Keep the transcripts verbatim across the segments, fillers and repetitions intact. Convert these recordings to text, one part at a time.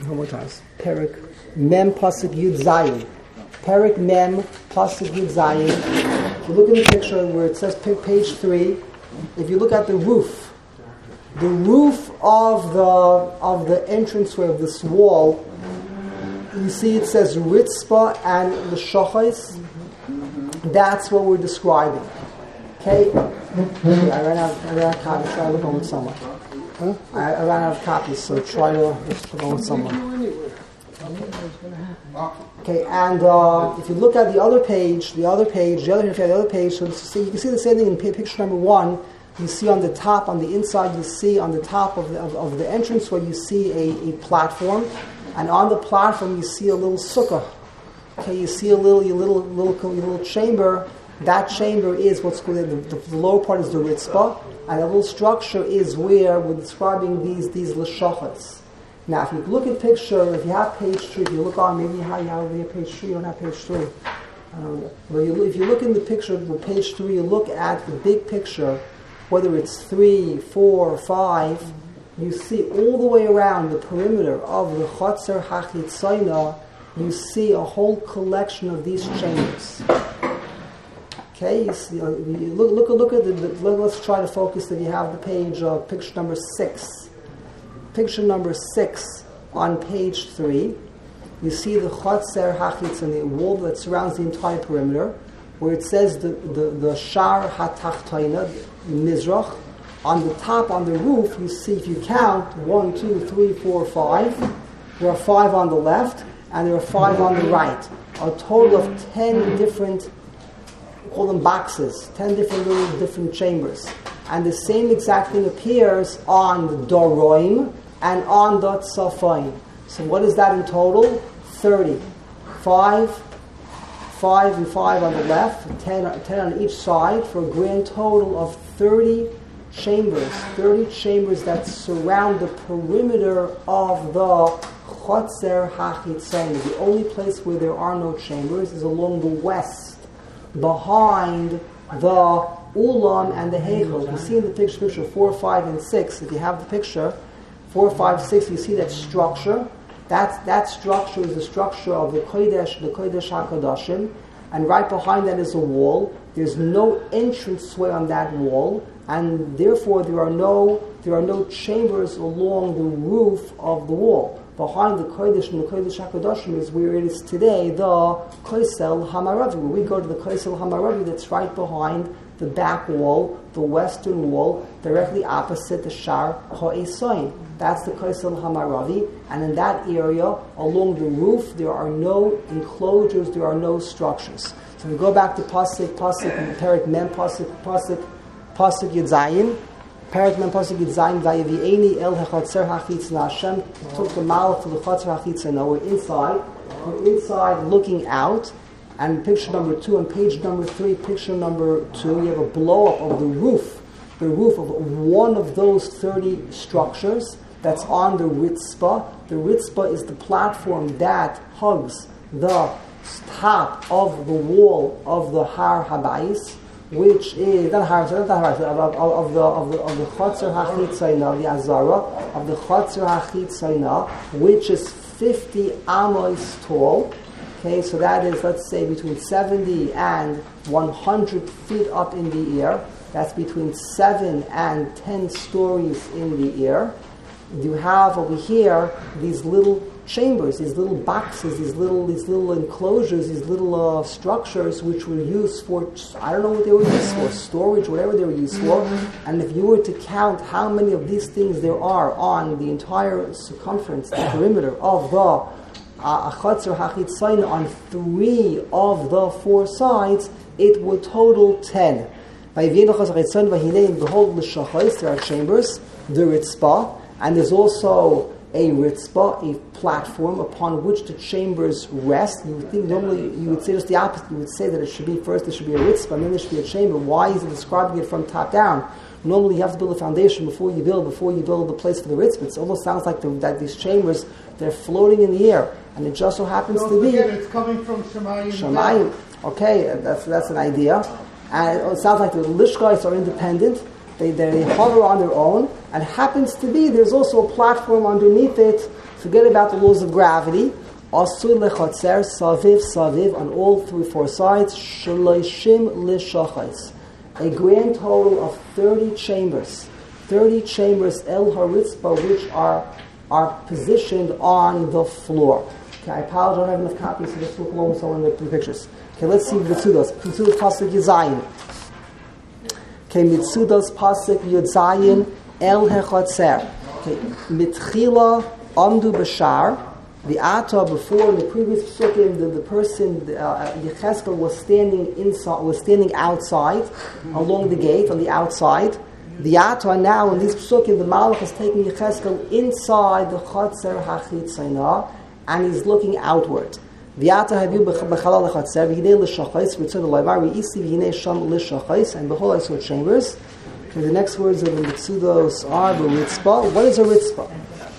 One more time. Perik Mem Pasuk Yud Zayin. Perik Mem Pasuk Yud Zayin. If you look in the picture where it says page three, if you look at the roof, the roof of the of the entranceway of this wall, you see it says Ritzpah and the Shachais. That's what we're describing. Okay? okay I ran out, I ran out of copies. Try to look on with someone. Huh? I, I ran out of copies, so try to look on with someone. Okay, and uh, if you look at the other page, the other page, the other, the other page, so see, you can see the same thing in picture number one. You see on the top, on the inside, you see on the top of the, of, of the entrance where you see a, a platform, and on the platform you see a little sukkah. Okay, you see a little, your little, little, your little chamber. That chamber is what's called the, the, the lower part is the ritzpah, and the little structure is where we're describing these these leshachas. Now, if you look at picture, if you have page three, if you look on, maybe you have, you have here page three, you don't have page three. Um, but you, if you look in the picture, the page three, you look at the big picture, whether it's three, four, five, you see all the way around the perimeter of the Chotzer HaChitzayna, you see a whole collection of these chambers. Okay, you see, uh, you look, look, look at the, the, let's try to focus if you have the page, uh, picture number six. Picture number six on page three, you see the Chotzer HaChitz and the wall that surrounds the entire perimeter, where it says the, the, the Shar HaTachtoina, Mizrach. On the top, on the roof, you see, if you count, one, two, three, four, five, there are five on the left, and there are five on the right. A total of ten different, call them boxes, ten different little different chambers. And the same exact thing appears on the Doroim and on the Tzafayim. So what is that in total? thirty. Five, five and five on the left, ten, ten on each side, for a grand total of thirty chambers. thirty chambers that surround the perimeter of the Chotzer HaChitzayna. The only place where there are no chambers is along the west, behind the Ulam and the Heichel. You see in the picture, picture four, five, and six. If you have the picture, four, five, six, you see that structure. That that structure is the structure of the Kodesh, the Kodesh HaKodashim, and right behind that is a wall. There's no entranceway on that wall, and therefore there are no there are no chambers along the roof of the wall. Behind the Kodesh and the Kodesh HaKodashim is where it is today, the Koisel Hamaravi. Where we go to the Koisel Hamaravi, that's right behind the back wall, the western wall, directly opposite the Shar HaEsayin. That's the Koisel Hamaravi, and in that area, along the roof, there are no enclosures, there are no structures. So we go back to Pasuk, Pasuk, Perik Mem, Pasuk, Pasuk, Pasuk Yud Zayin. Perik Mem, Pasuk Yud Zayin, Vayevi'eni el hechotzer hachitzna. Hashem took the malach to the chotzer hachitzna. We're inside, we're inside looking out. And picture number two, on page number three, picture number two, you have a blow-up of the roof, the roof of one of those thirty structures that's on the Ritzpah. The Ritzpah is the platform that hugs the top of the wall of the Har Habayis, which is not Har, not Har, of, of, of the of the of the Chotzer HaChitzayna, the Azara of the Chotzer HaChitzayna, which is fifty amos tall. Okay, so that is, let's say, between seventy and one hundred feet up in the air. That's between seven and ten stories in the air. You have over here these little chambers, these little boxes, these little these little enclosures, these little uh, structures, which were used for, I don't know what they were used for, storage, whatever they were used for. And if you were to count how many of these things there are on the entire circumference, the perimeter of the a Chotzer HaChitzayna on three of the four sides, it would total ten. Behold, there are chambers, the Ritzpah, and there's also a Ritzpah, a platform upon which the chambers rest. You would think normally you would say just the opposite. You would say that it should be first there should be a Ritzpah, and then there should be a chamber. Why is it describing it from top down? Normally you have to build a foundation before you build, before you build the place for the Ritzpah. It almost sounds like the, that these chambers, they're floating in the air. And it just so happens Don't to be... forget, it's coming from Shemayim. Shemayim. Okay, that's that's an idea. And it sounds like the Lishkais are independent. They, they hover on their own. And happens to be, there's also a platform underneath it. Forget about the laws of gravity. Asur lechatzer, saviv, saviv, on all three, four sides. Shloishim lishachais. A grand total of thirty chambers. thirty chambers, El Haritzba, which are, are positioned on the floor. Okay, I apologize, I don't have enough copies, so just look along with someone in the pictures. Okay, let's see the Mitzudos. Mitzudos Pasuk Yud. Okay, Mitzudos Pasuk Yud El Hechatzer. Okay, Mitchila Amdu Bashar. The Ata, before in the previous psukim, the, the person, uh, Yecheskel, was standing inside, was standing outside, mm-hmm. along the gate, on the outside. The Ata now, in these psukim, the Malach is taking Yecheskel inside the Chatzer HaChitzayna, and he's looking outward. The Ata haviu b'chalal lechatzer, v'hinei l'shachais, v'yitzad l'layvar, v'yisi v'hinei sham l'shachais, and behold, I saw chambers. Okay, the next words of the Mitzudos are b'ritzpa. What is a ritzpa?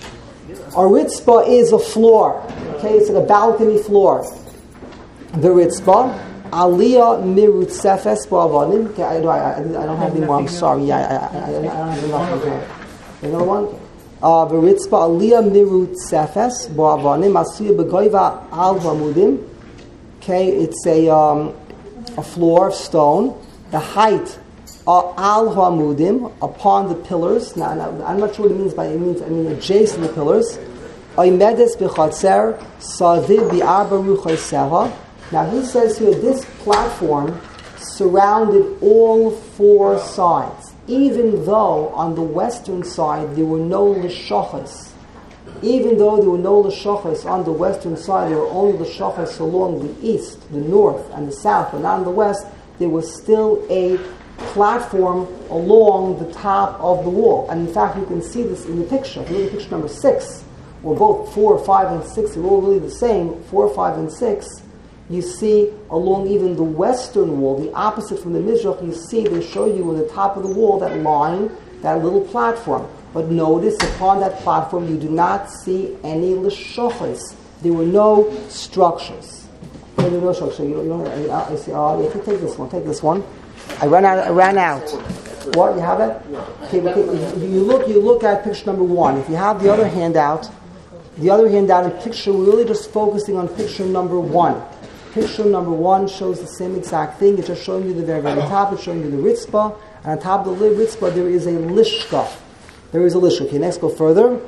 A ritzpa is a floor. Okay, it's like a balcony floor. The ritzpa, aliyah mirutzefes ba'avanim. Okay, I, I, I don't have any more. I'm sorry. Yeah, I, I, I, I don't have enough here. Another one. Uh, the ritzpa, aliyah mirutzefes ba'avanim. Asiyah begoiva al vamudim. Okay, it's a um, a floor of stone. The height. Uh, al hamudim, upon the pillars. Now, now, I'm not sure what it means by it means. I mean adjacent to the pillars. Oimedes b'chatzer saviv bi'arba ruchayseha. Now he says here this platform surrounded all four sides, even though on the western side there were no lishachas. Even though there were no lishachas on the western side, there were only lishachas along the east, the north, and the south, but not on the west. There was still a platform along the top of the wall. And in fact, you can see this in the picture. If you look at picture number six, or both four, five, and six, they're all really the same, four, five, and six, you see along even the western wall, the opposite from the Mizrach, you see they show you on the top of the wall that line, that little platform. But notice upon that platform you do not see any l'shochos. There were no structures. There were no structures. You don't, you don't, I, I see, oh, you can take this one, take this one. I ran out. I ran out. What? You have it? Okay, okay. If you look. You look at picture number one. If you have the other handout, the other handout in picture, we're really just focusing on picture number one. Picture number one shows the same exact thing. It's just showing you the very, very top. It's showing you the ritzpah, and on top of the ritzpah there is a lishka. There is a lishka. Okay, next go further.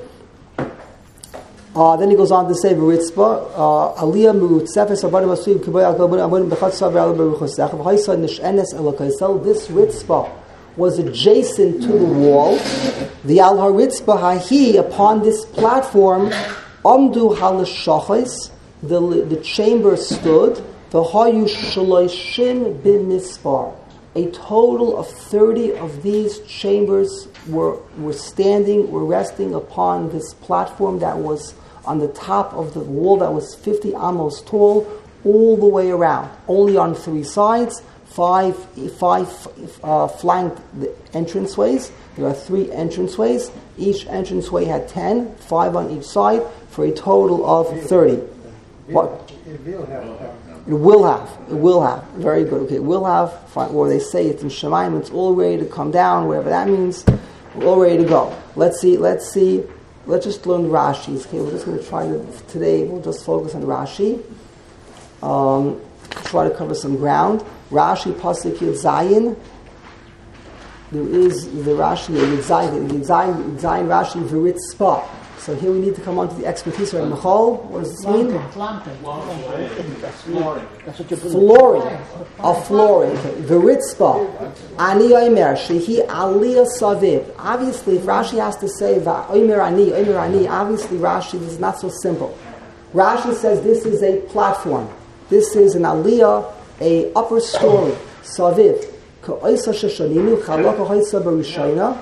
Uh, then he goes on to say, "Ritzpa aliyah mirutzefes abadim asuim kiboy al kabodim abadim bechatzav al beruchosach v'haisa nishenes elokaisel." This ritzpa was adjacent to the wall. The al haritzpa hahi, upon this platform, amdu halashachos, the the chamber stood. V'hayu shloishim b'mispar. A total of thirty of these chambers were were standing, were resting upon this platform that was on the top of the wall that was fifty amos tall, all the way around. Only on three sides, five five uh, flanked the entranceways. There are three entranceways. Each entranceway had ten, five on each side, for a total of thirty. What? It will have. It will have. It will have. Very good. Okay, it will have. Fine. Or they say it's in Shemaim. It's all ready to come down. Whatever that means. We're all ready to go. Let's see. Let's see. Let's just learn Rashi's. Okay, we're just going to try to today. We'll just focus on Rashi. Um, try to cover some ground. Rashi Pasuk Yud Zayin. There is the Rashi Yud Zayin. Yud Zayin. Zayin Rashi V'ritzpa. So here we need to come on to the expertise of Michal. What does this mean? Flooring. A flooring. Okay. V'ritzpa. Ani omer shehi aliyah saviv. Obviously, if Rashi has to say omer ani, omer ani, obviously Rashi this is not so simple. Rashi says this is a platform. This is an aliyah, a upper story. Saviv. Ka'oisa sheshaninu chalok ha'oisa b'rishayna.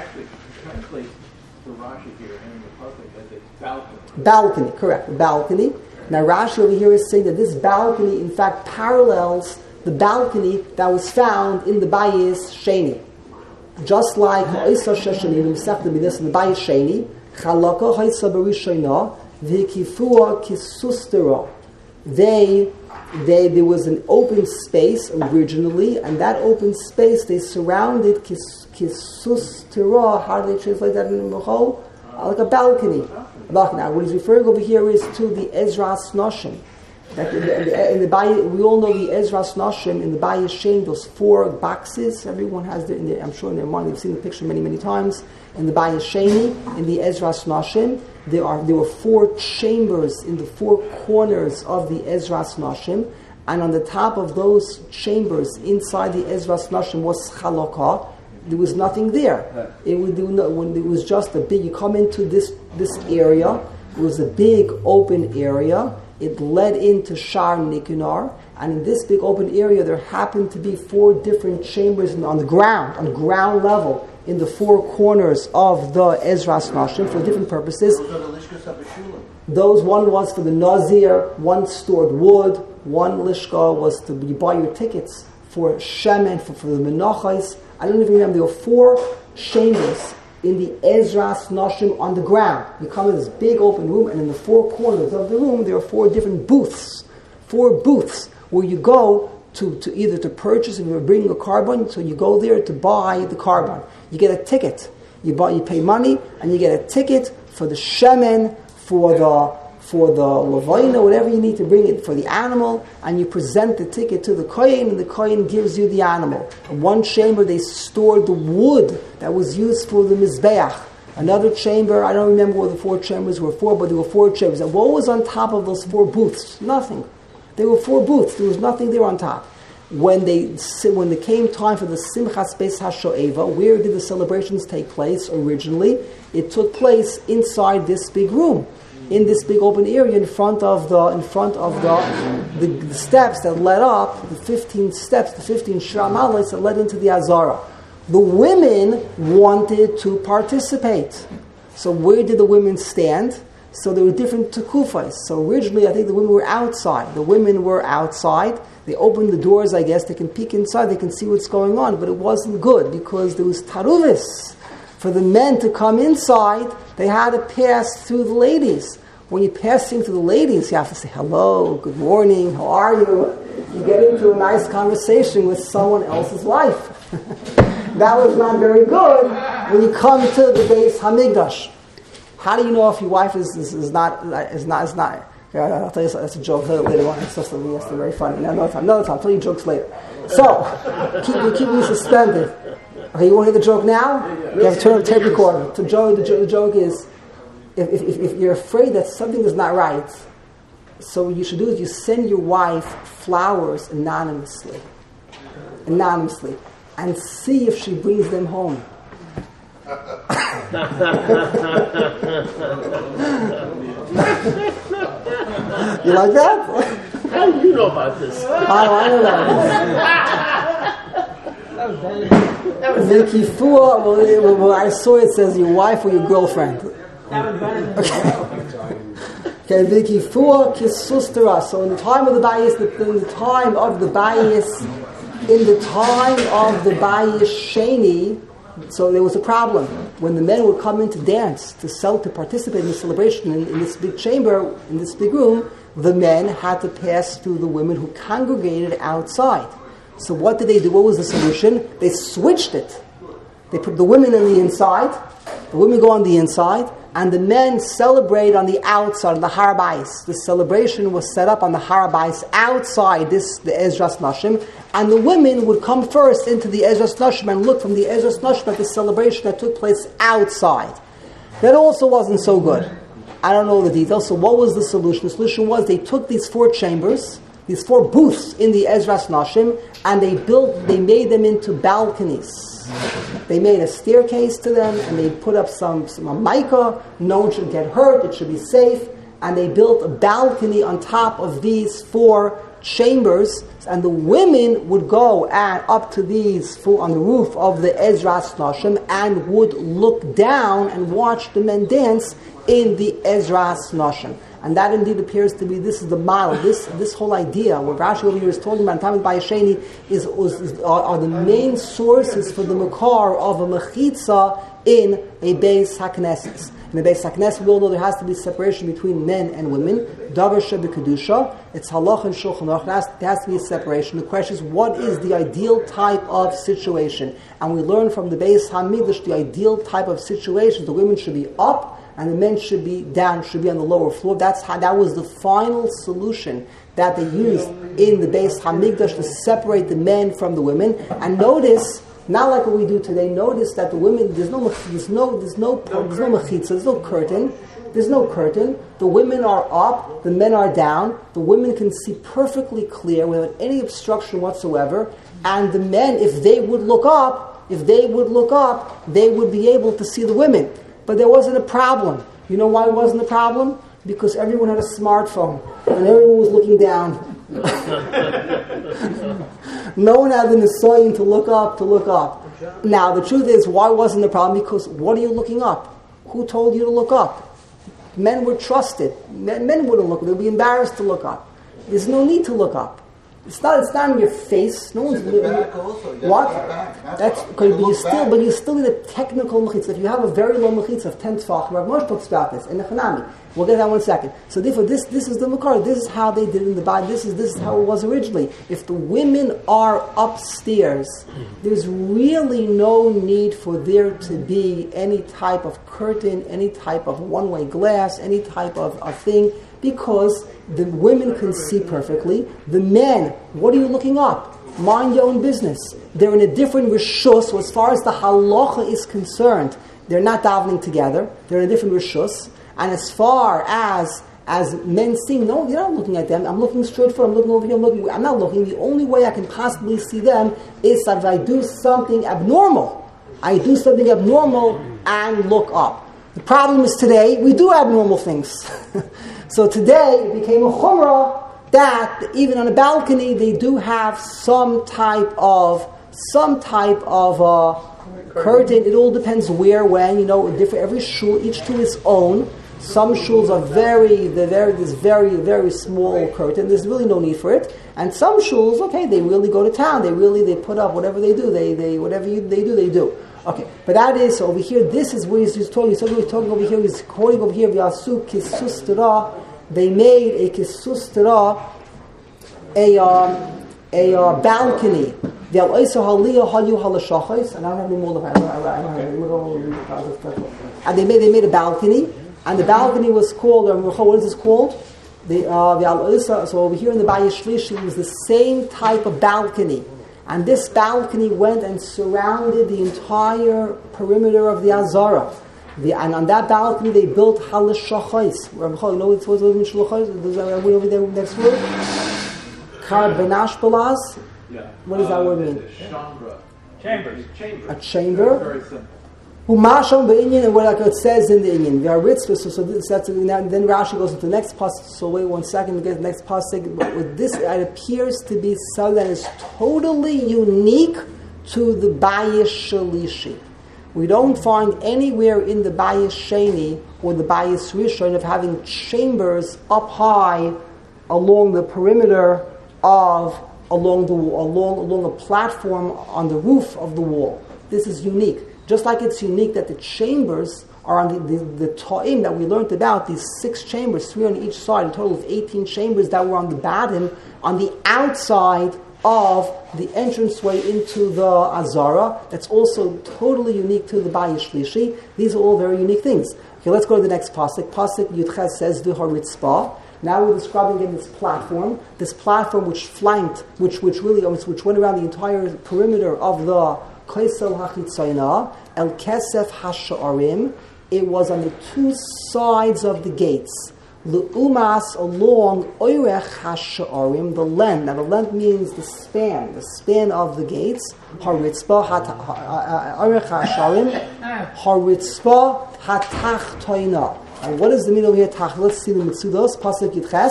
Balcony. Balcony, correct. Balcony. Now Rashi over here is saying that this balcony, in fact, parallels the balcony that was found in the Bayis Sheni. Just like Ha'isa Sheshani, in the Bayis Sheni, Chalaka Ha'isa Barishayna, V'kifua Kisustera. They they there was an open space originally, and that open space they surrounded kis, kisus tira. How do they translate that in the Mechol? Like a balcony. Now, what he's referring over here is to the Ezras Noshim. That in the, in the Bayis, we all know the Ezras Noshim in the Bayis Shem, those four boxes. Everyone has their, in their, I'm sure in their mind, they've seen the picture many, many times. In the Bayis Sheni, in the Ezras Noshim, there are there were four chambers in the four corners of the Ezras Noshim, and on the top of those chambers, inside the Ezras Noshim, was Chalakah. There was nothing there. It, would, when it was just a big. You come into this this area. It was a big open area. It led into Shar Nikinar, and in this big open area, there happened to be four different chambers on the ground, on the ground level, in the four corners of the Ezras Nashim for different purposes. Those, one was for the Nazir, one stored wood, one lishka was to you buy your tickets for Shemen, for, for the Menachos. I don't even remember, there were four chambers in the Ezras Nashim on the ground. You come in this big open room, and in the four corners of the room, there are four different booths. Four booths where you go to, to either to purchase, if you're bringing a carbon, so you go there to buy the carbon. You get a ticket. You buy, you pay money, and you get a ticket for the shemen, for the for the levayna, whatever you need to bring it for the animal, and you present the ticket to the kohen, and the kohen gives you the animal. In one chamber, they stored the wood that was used for the mizbeach. Another chamber, I don't remember what the four chambers were for, but there were four chambers. And what was on top of those four booths? Nothing. There were four booths. There was nothing there on top. When they when it came time for the Simchas Beis HaShoeva, where did the celebrations take place originally? It took place inside this big room, in this big open area in front of the in front of the the, the steps that led up, the fifteen steps, the fifteen shamalis that led into the Azara. The women wanted to participate. So where did the women stand? So there were different tekufas. So originally, I think the women were outside. The women were outside. They opened the doors, I guess. They can peek inside. They can see what's going on. But it wasn't good because there was taruvis. For the men to come inside, they had to pass through the ladies. When you're passing through the ladies, you have to say, hello, good morning, how are you? You get into a nice conversation with someone else's wife. That was not very good when you come to the Beis Hamikdash. How do you know if your wife is, is, is not is not is not? Yeah, I'll tell you that's a joke later on. It's just it's very funny. Another time, another time. I'll tell you jokes later. So keep you keep me suspended. Okay, you want to hear the joke now? You have to turn on the tape recorder. The joke the, the joke is if, if if you're afraid that something is not right, so what you should do is you send your wife flowers anonymously, anonymously, and see if she brings them home. You like that? How do you know about this? I know, I know that. Vicky Fua, well, well, I saw it says your wife or your girlfriend. Okay, Vicky Fua Kisustera. So in the time of the Bayis, in the time of the Bayis, in the time of the Bayis Sheni, so there was a problem. When the men would come in to dance, to sell, to participate in the celebration in, in this big chamber, in this big room, the men had to pass through the women who congregated outside. So what did they do? What was the solution? They switched it. They put the women on the inside, the women go on the inside, and the men celebrate on the outside, on the Har Bayis. The celebration was set up on the Har Bayis outside this, the Ezras Nashim, and the women would come first into the Ezras Nashim and look from the Ezras Nashim at the celebration that took place outside. That also wasn't so good. I don't know the details. So what was the solution? The solution was they took these four chambers, these four booths in the Ezras Nashim, and they built, they made them into balconies. They made a staircase to them, and they put up some, some a mica. No one should get hurt. It should be safe. And they built a balcony on top of these four chambers, and the women would go and up to these four, on the roof of the Ezras Nashim, and would look down and watch the men dance in the Ezras Nashim. And that indeed appears to be, this is the model, this this whole idea, what Rashi over here is talking about in time of Bayesheni, is, is, is are, are the main sources for the makar of a mechitza in a Beis HaKnesses. In the Beis HaKnesset, we all know there has to be separation between men and women. Davar shebekedusha, it's halach and shulchan aruch. There has, there has to be a separation. The question is, what is the ideal type of situation? And we learn from the Beis HaMikdash the ideal type of situation. The women should be up, and the men should be down, should be on the lower floor. That's how, that was the final solution that they used in the Beis HaMikdash to separate the men from the women. And notice, not like what we do today, notice that the women, there's no there's no there's no there's no mechitza, there's no curtain. There's no curtain. The women are up, the men are down. The women can see perfectly clear without any obstruction whatsoever. And the men, if they would look up, if they would look up, they would be able to see the women. But there wasn't a problem. You know why it wasn't a problem? Because everyone had a smartphone and everyone was looking down. No one had the nisayon to look up, to look up. Now, the truth is, why wasn't the problem? Because what are you looking up? Who told you to look up? Men were trusted. Men, men wouldn't look. They'd be embarrassed to look up. There's no need to look up. It's not. It's not in your face. No one's living. What? That's okay, but you still. But you still need a technical mechitza. If you have a very low mechitza of ten tefach, Rav Moshe talks about this in the Chanami. We'll get that one second. So therefore, this this is the makar. This is how they did it in the Bible. This is this is how it was originally. If the women are upstairs, there's really no need for there to be any type of curtain, any type of one-way glass, any type of, of thing, because the women can see perfectly. The men, what are you looking up? Mind your own business. They're in a different rishus. So as far as the halacha is concerned, they're not davening together. They're in a different rishus. And as far as as men seeing, no, you're not looking at them. I'm looking straight forward. I'm looking over here. I'm looking. I'm not looking. The only way I can possibly see them is if I do something abnormal. I do something abnormal and look up. The problem is today we do abnormal things. So today it became a chumrah that even on a balcony they do have some type of some type of uh, curtain. It all depends where, when. You know, different every shul, each to its own. Some shuls are very, they're very, this very, very small curtain. There's really no need for it. And some shuls, okay, they really go to town. They really, they put up whatever they do. They, they, whatever you, they do, they do. Okay, but that is, so over here, this is where he's, he's talking, he's talking, talking over here, he's quoting over here, V'yasu kisus tera, they made a kisus tera, a, um, a uh, balcony. And I don't have any more of it. And they made, they made a balcony. And the balcony was called, what is this called? The, uh, the Al-Isa, so over here in the Bayis Shlishi, it was the same type of balcony. And this balcony went and surrounded the entire perimeter of the Azara. The, and on that balcony they built Halashachais. You know what's the word in Shalachais? Does that word over there next word? Karbenash Balaz? Yeah. What does that uh, word mean? Chambers. Chambers. A chamber? Very simple. Umasham be'inyan, and what like it says in the Inyan. We are ritzvah, so, so this, that's, then Rashi goes into the next pasuk. So wait one second to get the next pasuk. But with this, it appears to be something that is totally unique to the Bayis Shalishi. We don't find anywhere in the Bayis Sheni or the Bayis Rishon of having chambers up high along the perimeter of along the along along a platform on the roof of the wall. This is unique. Just like it's unique that the chambers are on the, the, the ta'im that we learned about, these six chambers, three on each side, a total of eighteen chambers that were on the badim, on the outside of the entranceway into the Azara. That's also totally unique to the Bayis Shlishi. These are all very unique things. Okay, let's go to the next pasuk. Pasuk Yudches says, V'har Ritzpah. Now we're describing again this platform, this platform which flanked, which which really, which went around the entire perimeter of the Kaisel HaChitzayna, El Kesef HaSha'arim. It was on the two sides of the gates. L'umas, along Oirech HaSha'arim, the length. Now the length means the span, the span of the gates. Haritzpah, Oirech HaSha'arim, Haritzpah HaTachtoina. And what is the meaning over here? Let's see the Mitzudos, Pasuk Yitches.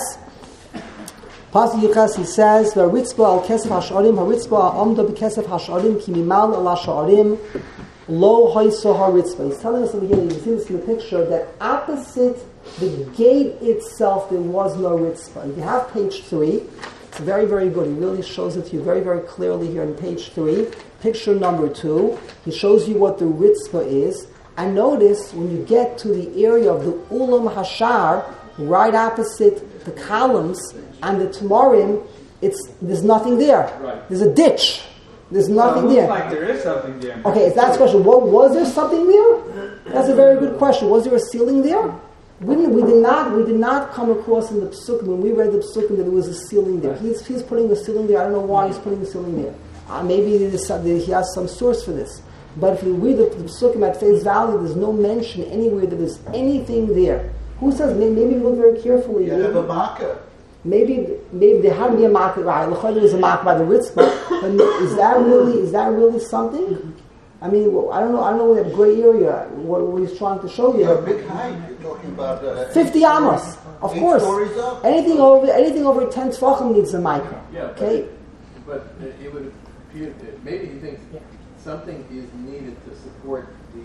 Pasuk Yitches, he says, Haritzpah al Kesef HaSha'arim, Haritzpah amda b'Kesef HaSha'arim, ki mimal ala Sha'arim, lo haiso Haritzpah. He's telling us over here, you can see this in the picture, that opposite the gate itself, there was no Ritzpah. If you have page three, it's very, very good. He really shows it to you very, very clearly here on page three. Picture number two, he shows you what the Ritzpah is. And notice when you get to the area of the Ulam Hashar, right opposite the columns and the Tamarim, it's there's nothing there. Right. There's a ditch. There's nothing well, it there. looks like there is something there. Okay, that's the question. What, was there something there? That's a very good question. Was there a ceiling there? We, didn't, we did not. We did not come across in the Psukim when we read the Psukim that there was a ceiling there. He's he's putting a ceiling there. I don't know why he's putting a ceiling there. Uh, maybe there's some, he has some source for this. But if you read the, the Psukim at face value, there's no mention anywhere that there's anything there. Who says? Maybe, maybe look very carefully. You have a marker. Maybe maybe there had to be a market, right? L'chayr there was a market by the Ritzvah, but is that really is that really something? I mean, well, I don't know. I don't know that gray area. What, what he's trying to show you. You have big height. You're talking about uh, Fifty amos, of eight course. stories up. Anything over anything over ten tefachim needs a micro. Yeah, Okay. But, but it would appear that maybe he thinks something is needed to support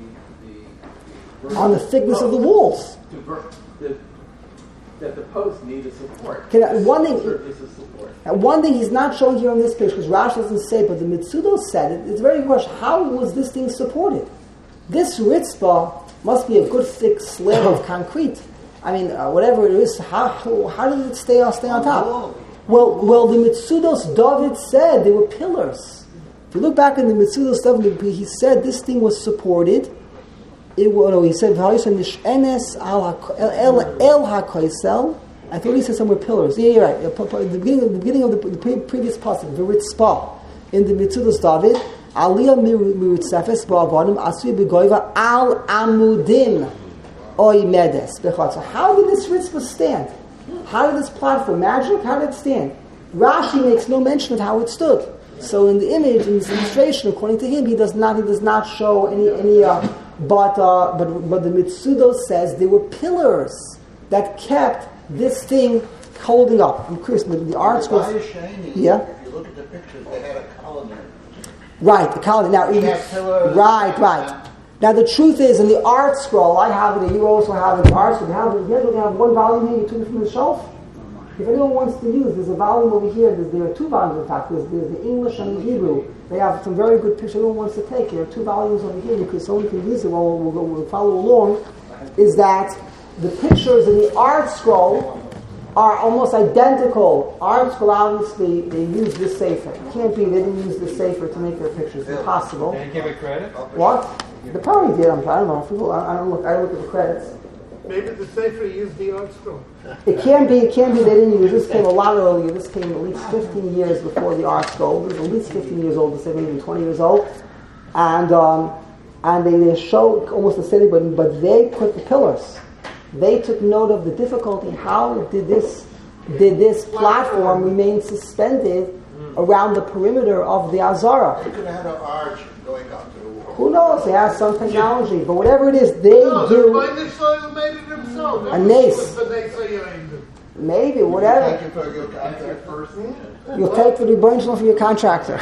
the the On the thickness of the walls. To ver- the, that the posts need a support. Okay, now, one thing. Surface of support. Now, one thing he's not showing here on this page because Rashi doesn't say, but the Mitsudo said it. It's a very good question. How was this thing supported? This Ritzvah must be a good thick slab of concrete. I mean, uh, whatever it is. How, how how did it stay on stay on top? Well, well, the Mitsudos David said they were pillars. If you look back in the Mitsudos David, he said this thing was supported. It was, no, he said, Nish'enes el ha'koisel. I thought he said somewhere pillars. Yeah, you're right. The beginning of the, beginning of the, the pre- previous pasuk, the Ritzpah, in the Mitzudos David, Aliyah mirutzefes ba'avanim asui begoiva al amudim oy medes bechotza. How did this Ritzpah stand? How did this platform, magic, how did it stand? Rashi makes no mention of how it stood. So in the image, in this illustration, according to him, he does not he does not show any any. Uh, But uh, but but the Mitsudo says there were pillars that kept this thing holding up. I'm curious. The, the art school. Yeah. If you look at the pictures, they had a colonnade. Right, the colonnade. Now, They it, had pillars. right, right. Now the truth is, in the art scroll, I have it. And you also have it. The art scroll. You have, you have, you have one volume here. You took it from the shelf. If anyone wants to use, there's a volume over here. There's, there are two volumes, in fact. There's, there's the English and the Hebrew. They have some very good pictures. Anyone wants to take. There are two volumes over here because someone can use it while we'll, we'll, we'll follow along. Is that the pictures in the art scroll are almost identical. Art scroll, obviously, they use this sefer. It can't be they didn't use this sefer to make their pictures. It's impossible. Can you give it credit? What? They probably did. I'm, I don't know. I don't look. I look at the credits. Maybe the Sefer used the art scroll. It can be, it can be they didn't use. This came a lot earlier. This came at least fifteen years before the art scroll. It was at least fifteen years old, to say maybe twenty years old. And um, and they, they show almost the same, but, but they put the pillars. They took note of the difficulty. How did this did this platform remain suspended around the perimeter of the Azara? You could have had an arch going up to the wall. Who knows? They have some technology. But whatever it is, they No, the do. Rabbeinu Shalom made it himself. A nace. The Nace Maybe, whatever. Thank you for your contact. You'll take the Rebbeinu from your contractor.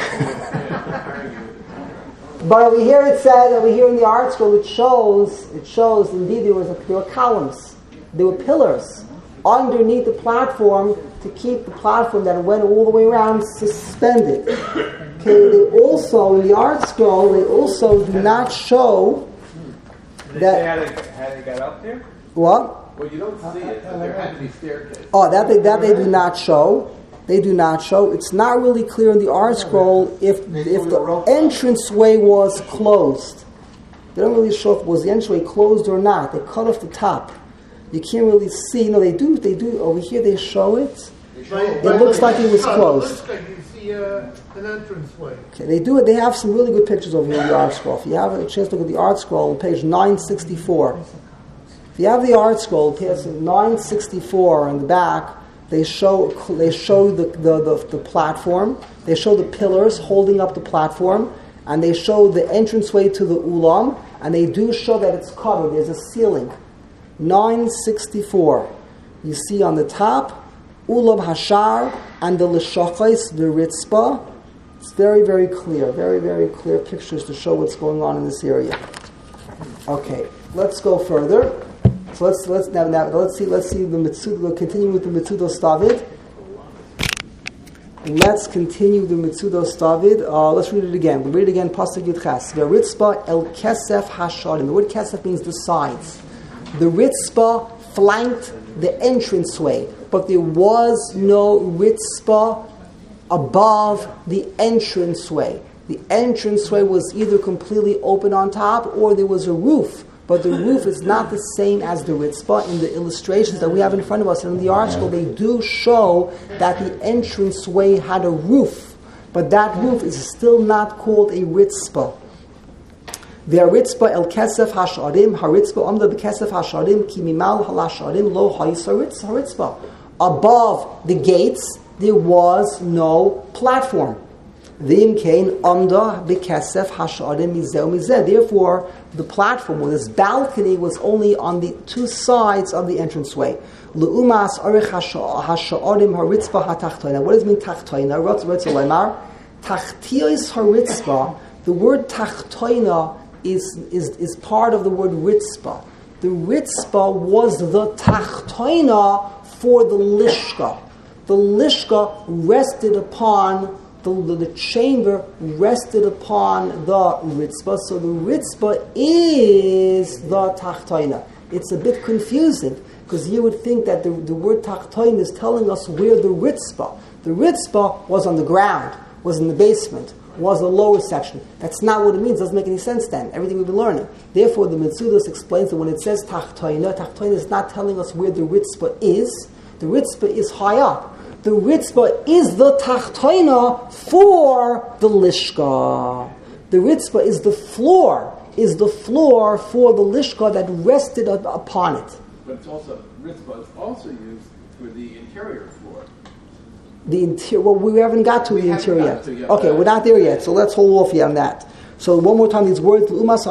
But over here it said, over here in the art school, it shows, it shows indeed there was a, there were columns, there were pillars underneath the platform to keep the platform that went all the way around suspended. Okay, they also, in the art scroll, they also do not show Did that... they say how they, how they got up there? What? Well, you don't see it, but there had to be staircase. Oh, that they, that they do not show. They do not show. It's not really clear in the art scroll if if the entranceway was closed. They don't really show if it was the entranceway closed or not. They cut off the top. You can't really see. No, they do. They do. Over here they show it. It looks like it was closed. It looks like you see uh, an entranceway. Okay, they do it. They have some really good pictures over here in the art scroll. If you have a chance to look at the art scroll, on page nine sixty-four. If you have the art scroll, page nine sixty-four in the back. They show they show the, the, the, the platform, they show the pillars holding up the platform, and they show the entranceway to the ulam, and they do show that it's covered. There's a ceiling. nine sixty-four. You see on the top, ulam hashar, and the leshachais, the ritzpah. It's very, very clear, very, very clear pictures to show what's going on in this area. Okay, let's go further. So let's let's now, now let's see let's see the Mitsudo. We'll continue with the Mitsudos David. Let's continue the Mitzudos David. Uh, let's read it again. We'll read it again. Pasuk Yud Ches. V'ritzba el kesef hasharim. The word kesef means the sides. The ritzba flanked the entranceway, but there was no ritzba above the entranceway. The entranceway was either completely open on top or there was a roof. But the roof is not the same as the ritzba. In the illustrations that we have in front of us and in the article, they do show that the entranceway had a roof. But that roof is still not called a ritzba. The ritzba el kesef hasharim, haritzba amda bekesef hasharim, ki mimal halasharim lo ha'is haritzba. Above the gates, there was no platform. V'im kein amda bekesef hasharim mizeh mizeh. Therefore, the platform, or this balcony, was only on the two sides of the entranceway. L'umas arich hasha'arim haritzba hatachtoina. What does it mean tachtoina? Rotz leimar. Tachtiyos haritzba. The word tachtoina is, is, is part of the word ritzba. The ritzba was the tachtoina for the lishka. The lishka rested upon The, the, the chamber rested upon the ritzba, so the ritzba is the tachtoina. It's a bit confusing because you would think that the, the word tachtoina is telling us where the ritzba. The ritzba was on the ground, was in the basement, was the lower section. That's not what it means. It doesn't make any sense then. Everything we've been learning. Therefore, the Mitzudos explains that when it says tachtoina, tachtoina is not telling us where the ritzba is. The ritzba is high up. The ritzba is the tachtoina for the lishka. The ritzba is the floor, is the floor for the lishka that rested upon it. But it's also, ritzba is also used for the interior floor. The interior, well, we haven't got to we the interior yet. To yet. Okay, we're not there yet, so let's hold off here on that. So one more time, these words,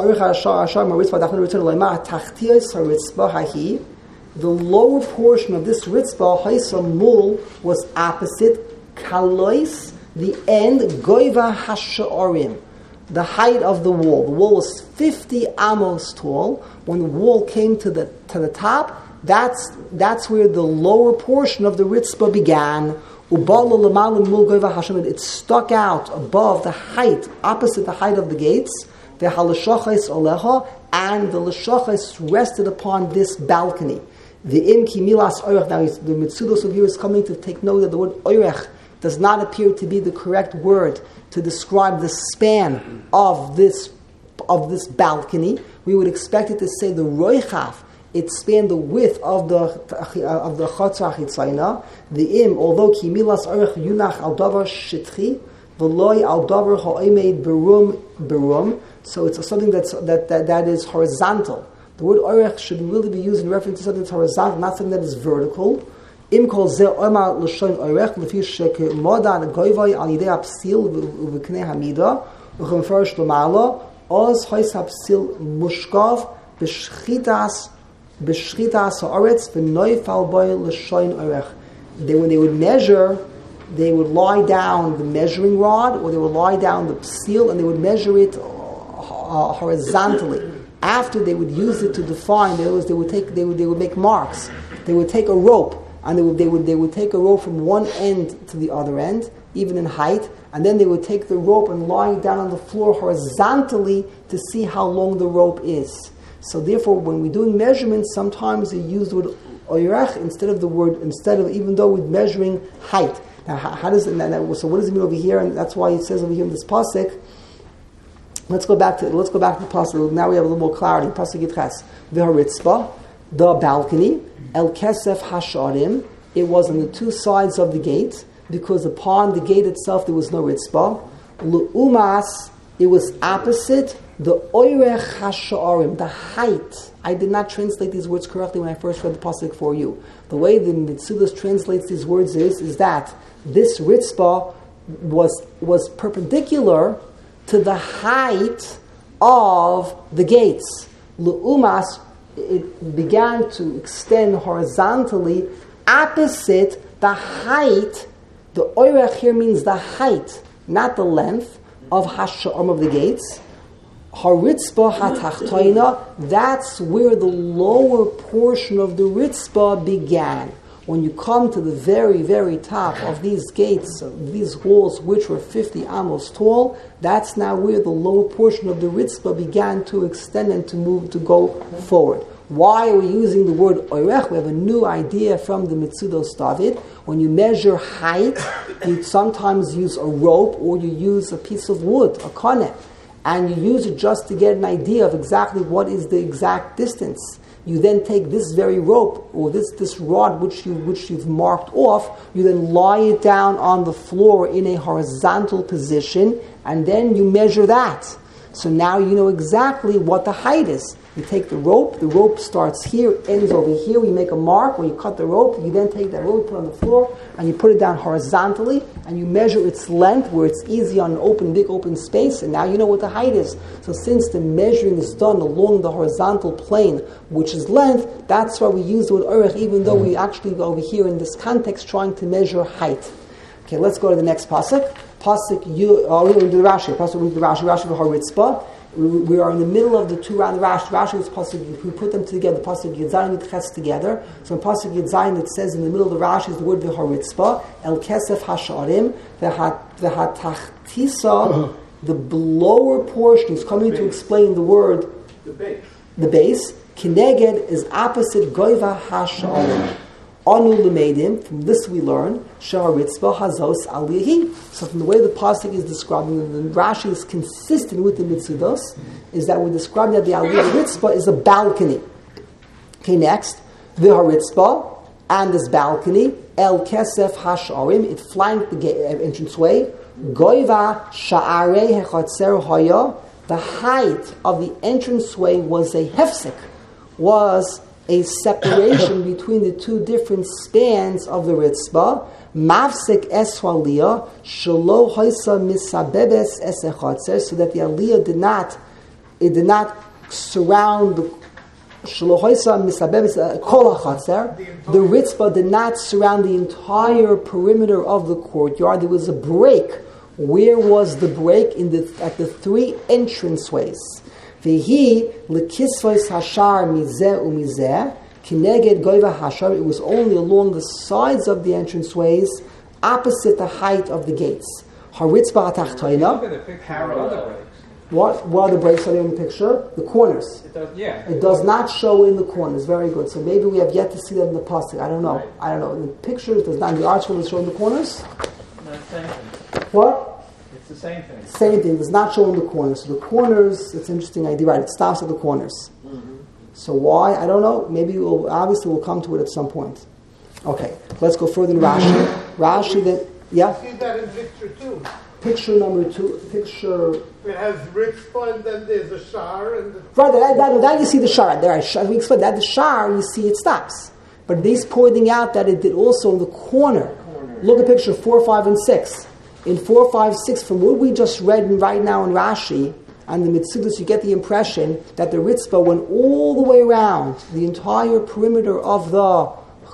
the lower portion of this ritzba, Haisa Mul, was opposite Kalois, the end, Goiva Hasha'arim, the height of the wall. The wall was fifty amos tall. When the wall came to the to the top, that's that's where the lower portion of the ritzba began. It stuck out above the height, opposite the height of the gates. The halashachais olecha, and the lashachais rested upon this balcony. The imki milas oirech. Now the Mitzudos of here is coming to take note that the word oirech does not appear to be the correct word to describe the span of this of this balcony. We would expect it to say the roichaf. It spanned the width of the of the chatzar chitzayna. The im, although ki milas oirech yunach al davar shitchi, v'loy al davar ha'omeid berum berum. So it's something that's that that, that is horizontal. The word orech should really be used in reference to something that's horizontal, not something that is vertical. Im kol ze omar l'shon orech lefi shekemoda goyvay al yidei apsil v'knei hamida v'chemfarish l'mala oz hois apsil mushkav b'shchitas b'shchitas ha'aretz v'noifal boy l'shon orech. Then when they would measure, they would lie down the measuring rod, or they would lie down the psil, and they would measure it uh, horizontally. After they would use it to define, there was, they would take, they would, they would make marks. They would take a rope, and they would, they would, they would take a rope from one end to the other end, even in height, and then they would take the rope and lie it down on the floor horizontally to see how long the rope is. So therefore, when we're doing measurements, sometimes we use the word oirech instead of the word, instead of, even though we're measuring height. Now, how, how does it, so what does it mean over here? And that's why it says over here in this pasuk. Let's go back to let's go back to the pasuk. Now we have a little more clarity. Pasuk Yitches, the haritzba, the balcony, el kesef hasharim. It was on the two sides of the gate, because upon the gate itself there was no ritzba. L'umas, it was opposite the oirech hasharim, the height. I did not translate these words correctly when I first read the pasuk for you. The way the Mitzudos translates these words is is that this ritzba was was perpendicular to the height of the gates. L'umas, it began to extend horizontally opposite the height. The oirech here means the height, not the length, of hasha'am, of the gates. Haritzba hatachtoina, that's where the lower portion of the ritzba began. when you come to the very, very top of these gates, of these walls, which were fifty amos tall, that's now where the lower portion of the Ritzpah began to extend and to move, to go forward. Why are we using the word oirech? We have a new idea from the Mitzudos David. When you measure height, you sometimes use a rope or you use a piece of wood, a koneh, and you use it just to get an idea of exactly what is the exact distance. You then take this very rope or this, this rod which you which you've marked off, you then lie it down on the floor in a horizontal position, and then you measure that. So now you know exactly what the height is. You take the rope, the rope starts here, ends over here, you make a mark where you cut the rope, you then take that rope, put it on the floor, and you put it down horizontally, and you measure its length where it's easy on an open, big open space, and now you know what the height is. So since the measuring is done along the horizontal plane, which is length, that's why we use the word orech, even though we actually over here in this context trying to measure height. Okay, let's go to the next pasuk. Pasuk, you, oh, we're going to do the Rashi. Pasuk, we're going to do the Rashi, Rashi v'haritzpah. We are in the middle of the two round Rashi. Rashi is pasuk. If we put them together, pasuk Yedzayin and Ches together. So in pasuk Yedzayin, it says in the middle of the Rashi is the word v'haritzpah, el kesef hasharim, v'hatachtisa, the lower portion is coming to explain the word. The base. The base. Kineged is opposite goiva hasharim. Anu l'meidim, from this we learn, shaharitzvah hazos aliyahi. So from the way the pasuk is describing, and the Rashi is consistent with the Mitzudos, is that we're describing that the aliyah ritzvah is a balcony. Okay, next, the haritzvah, and this balcony, el kesef hasharim, it flanked the ga- entranceway, goiva sha'arei hechatzer haya, the height of the entranceway was a hefsek, was a separation between the two different spans of the Ritzpah. Mavsik eswaliyah shelo hoisa misabebes esechatzer, so that the aliyah did not, it did not surround the shelo hoisa misabebes kol hachatzer. The Ritzpah did not surround the entire perimeter of the courtyard. There was a break. Where was the break? In the at the three entranceways. V'hi lekisvos hashar mizeh umizeh kineged goiva hashar. It was only along the sides of the entranceways, opposite the height of the gates. Haritzbah tachtoina. Look at the picture of other breaks. What? What are the breaks are there in the picture? The corners. It does, yeah. It does not show in the corners. Very good. So maybe we have yet to see that in the pasuk. I don't know. Right. I don't know. In the pictures, does not the article is showing the corners? No, it's the same thing. What? It's the same thing. Same thing, does not show in the corners. So the corners, it's an interesting idea, right? It stops at the corners. Mm-hmm. So why? I don't know. Maybe we'll, obviously we'll come to it at some point. Okay, let's go further in Rashi. Rashi then, yeah? You see that in picture two. Picture number two, picture... It has Ritzpah and then there's a shar and the... Right, that, that, that you see the shar. There, we explained that the shar, you see it stops. But these pointing out that it did also in the corner. corner. Look at picture four, five, and six. In four, five, six, from what we just read right now in Rashi and the Mitzudos, you get the impression that the Ritzpah went all the way around the entire perimeter of the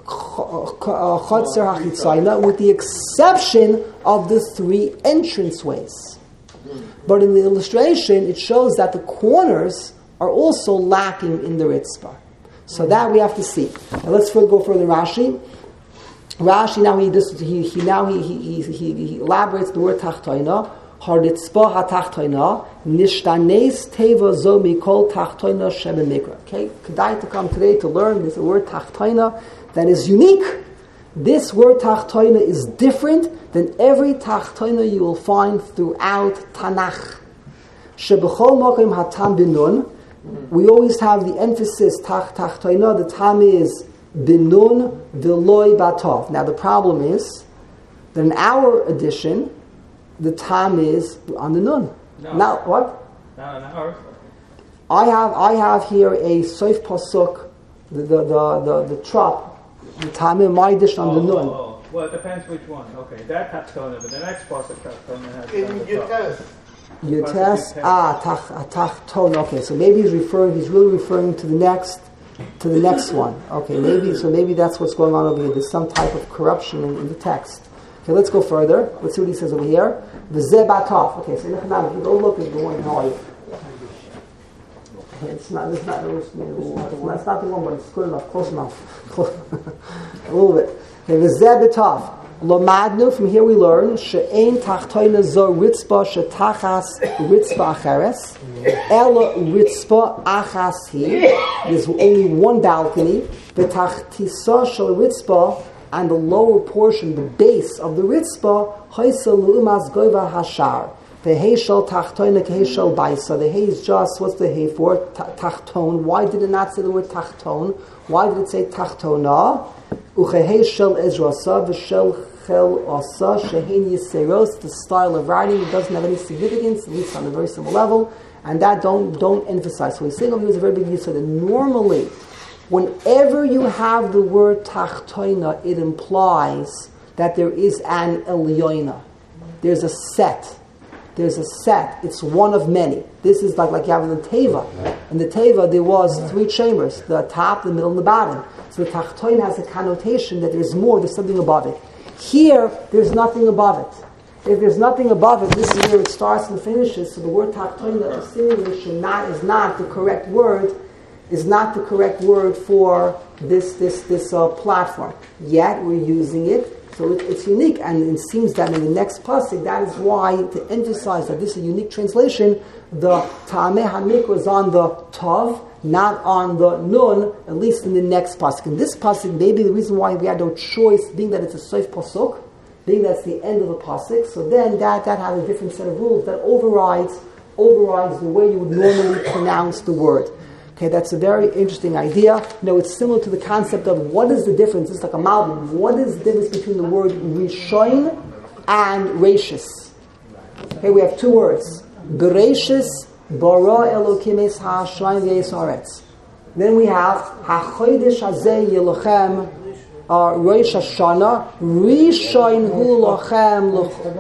Chatzer HaChitzayna, with the exception of the three entranceways. But in the illustration, it shows that the corners are also lacking in the Ritzpah. So that we have to see. Now let's go further in Rashi. Rashi now he just he, he now he he, he he elaborates the word tachtoina. Haritzpah hatachtoina nishtanes teva zo mikol tachtoina shebemikra. Okay, kedai to come today to learn this word tachtoina that is unique. This word tachtoina is different than every tachtoina you will find throughout Tanakh. Shebechol mokim hatam binun. We always have the emphasis tach tachtoina. The tam is binun v'loy batov. Now the problem is that in our edition, the tam is on the nun. No. Now what? No, no. I have I have here a soif pasuk, the the the the, the trop, the tam in my edition on oh, the nun. Oh, oh. Well, it depends which one. Okay, that tachtona, but the next part of tachtona has In on the your top. test. Yutes ah tach tachton. Okay, so maybe he's referring. He's really referring to the next, to the next one. Okay, maybe so. Maybe that's what's going on over here. There's some type of corruption in, in the text. Okay, let's go further. Let's see what he says over here. V'zeh batov. Okay, so if you go look at the one in all. It's not. It's not. It's not, it's not the one, but it's good enough. Close enough. A little bit. Okay, v'zeh b'taf. Lomadnu. From here we learn she'ein tachtoina zo ritzba shetachas ritzba acheres. Ela ritzba achas hi. There's only one balcony. V'tachtisa shel ritzba, and the lower portion, the base of the ritzba, hoisa lu'umas goiva hashar. The hay shel tachtoina k'hay shel baisa. The hay is just, what's the hay for? Tachton. Why did it not say the word tachton? Why did it say tachtona? U'chehei shel ezrasa v'shel chel asa shehin yiseros. The style of writing, it doesn't have any significance, at least on a very simple level, and that don't don't emphasize. So he's saying over here is a very big use. So that normally, whenever you have the word tachtoina, it implies that there is an elyoina. There's a set. There's a set. It's one of many. This is like, like you have in the Teva. In the Teva, there was three chambers, the top, the middle, and the bottom. So the Tachtoin has a connotation that there's more, there's something above it. Here, there's nothing above it. If there's nothing above it, this is where it starts and finishes. So the word Tachtoin, that is singular, not, is not the correct word, is not the correct word for this, this, this uh, platform. Yet, we're using it. So it, it's unique, and it seems that in the next pasuk, that is why, to emphasize that this is a unique translation, the Ta'ameh HaMikra is on the Tav, not on the Nun, at least in the next pasuk. In this pasuk, maybe the reason why we had no choice, being that it's a Soif Pasuk, being that's the end of the pasuk, so then that, that has a different set of rules that overrides, overrides the way you would normally pronounce the word. Okay, that's a very interesting idea. You know, it's similar to the concept of what is the difference. It's like a malbim. What is the difference between the word rishoin and rashis? Okay, we have two words. Bereshis, bara elokim es ha'ashraim v'es haaretz. Then we have hachodesh hazeh yelochem rosh hashana rishoin hu lochem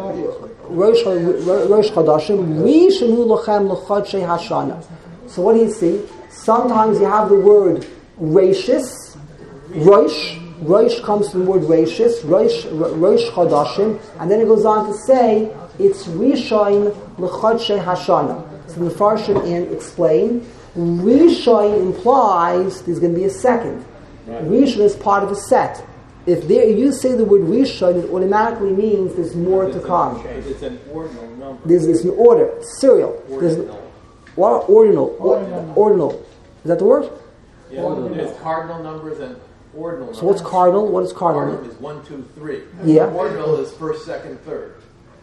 rosh chodashim rishoin hu lochem l'chodshei hashana. So what do you see? Sometimes you have the word rashis, rosh, rosh comes from the word rashis, rosh, rosh chodashim, and then it goes on to say it's rishoin l'chodshei hashana. So the Farshim and explain, rishoin implies there's going to be a second. Rishon is part of a set. If there you say the word rishoin, it automatically means there's more to come. It's an ordinal number. There's, there's an order, serial. There's, what? Ordinal. Ordinal. Ordinal. Is that the word? Yeah, there's cardinal numbers and ordinal numbers. So what's cardinal? What is cardinal? Cardinal is one, two, three. Yeah. Ordinal is first, second, third.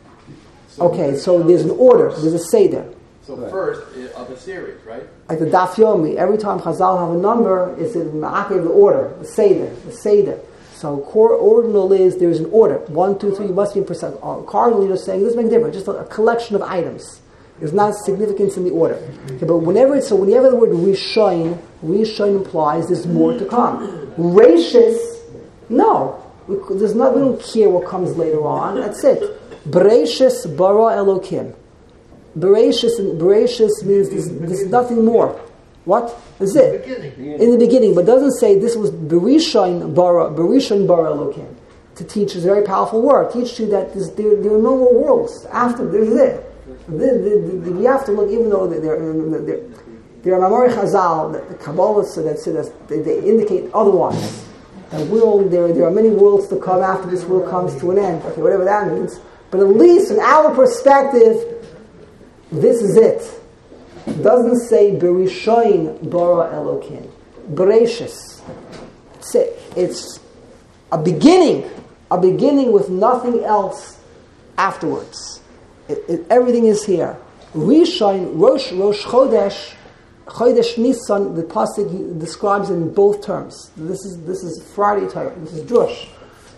So okay, so there's an order. There's a seder. So right. First of a series, right? Like the Daf Yomi. Every time Chazal have a number, it's in ma'akev the order, the seder, the seder. So core ordinal is there's an order. One, two, three. You must be in percent. Uh, cardinal, you're saying this makes a difference. Just a, a collection of items. There's not significance in the order. Okay, but whenever it's, so whenever the word rishoin, rishoin implies there's more to come. Rashis, no. We, there's not, we don't care what comes later on. That's it. Bereshis bara elokim. Bereshis and Bereshis means there's, there's nothing more. What? That's it. Beginning. In the beginning. But it doesn't say this was Berishoin bara, Berishoin bara elokim. To teach is a very powerful word. Teach you that there, there are no more worlds after. There's it. The, the, the, you have to look, even though there there there are Mamori Chazal, the, the Kabbalists that say that they, they indicate otherwise. That world, there there are many worlds to come after this world comes to an end. Okay, whatever that means. But at least from our perspective, this is it. It doesn't say Berishoin bara Elokim, Bereshis. It's it. It's a beginning, a beginning with nothing else afterwards. It, it, everything is here. Rishon, Rosh, Rosh Chodesh, Chodesh Nisan. The pasuk describes in both terms. This is this is Friday Torah. This is Jewish.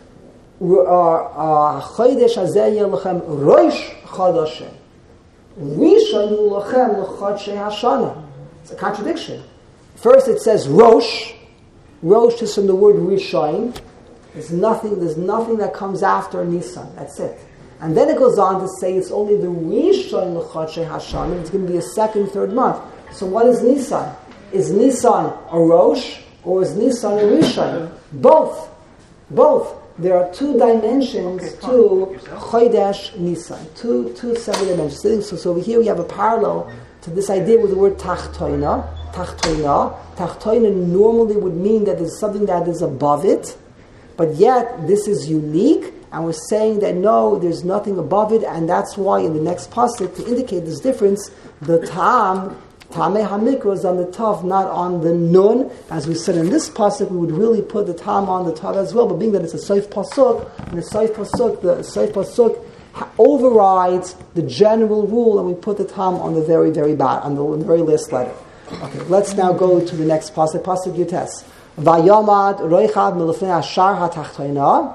Chodesh Hazeh Yelachem Rosh Chodashim. Rishon Lachem L'Chodshei Hashana. It's a contradiction. First, it says Rosh. Rosh is from the word Rishon. There's nothing. There's nothing that comes after Nisan. That's it. And then it goes on to say it's only the Rishon L'Chodshei Hashana. It's going to be a second, third month. So what is Nisan? Is Nisan a Rosh or is Nisan a Rishon? Both. Both. There are two dimensions to Chodesh Nisan. Two, two separate dimensions. So, so over here we have a parallel to this idea with the word Tachtoina. tachtoina. Tachtoina normally would mean that there's something that is above it, but yet this is unique, and we're saying that no, there's nothing above it, and that's why in the next pasuk, to indicate this difference, the tam, tameh hamikra is on the tav, not on the nun. As we said in this pasuk, we would really put the tam on the tav as well, but being that it's a soif pasuk, and the soif pasuk, the soif pasuk overrides the general rule, and we put the tam on the very, very bad, on the, on the very last letter. Okay, let's now go to the next pasuk, pasuk Yutes. Vayamad roichav milifnei hashar hatachtoina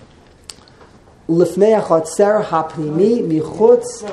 lifnei hachotzer hapnimi michutz.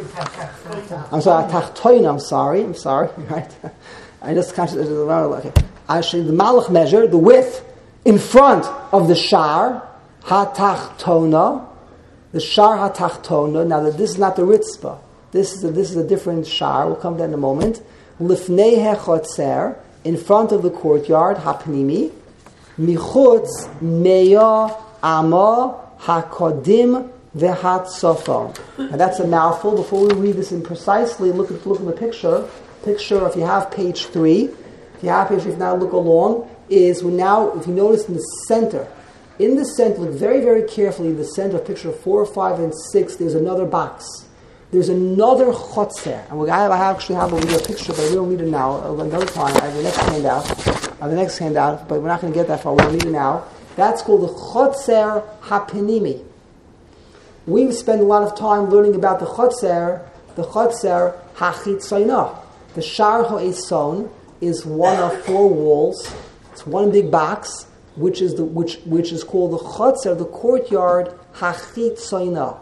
I'm sorry, hatachtoina. I'm sorry. I'm sorry. Right? I just can't. Okay. Actually, the malach measure the width in front of the shar hatachtona. The shar hatachtona. Now that this is not the ritzpah. This is a, this is a different shar. We'll come to that in a moment. Lifnei hechotzer, in front of the courtyard, hapnimi, michutz meya ama hakodim vehatzofon. Now that's a mouthful. Before we read this in precisely, look at look at the picture. Picture, if you have page three, if you have page three, if now look along, is we now, if you notice in the center, in the center, look very, very carefully in the center of picture four, five, and six, there's another box. There's another chotzer, and we I actually have a, a picture, but we don't need it now. Another time, I have the next handout. I have the next handout, but we're not going to get that far. We don't need it now. That's called the chotzer hapenimi. We've spent a lot of time learning about the chotzer, the chotzer hachitzayna. The shar ha'eson is one of four walls. It's one big box, which is the which which is called the chotzer, the courtyard hachitzayna.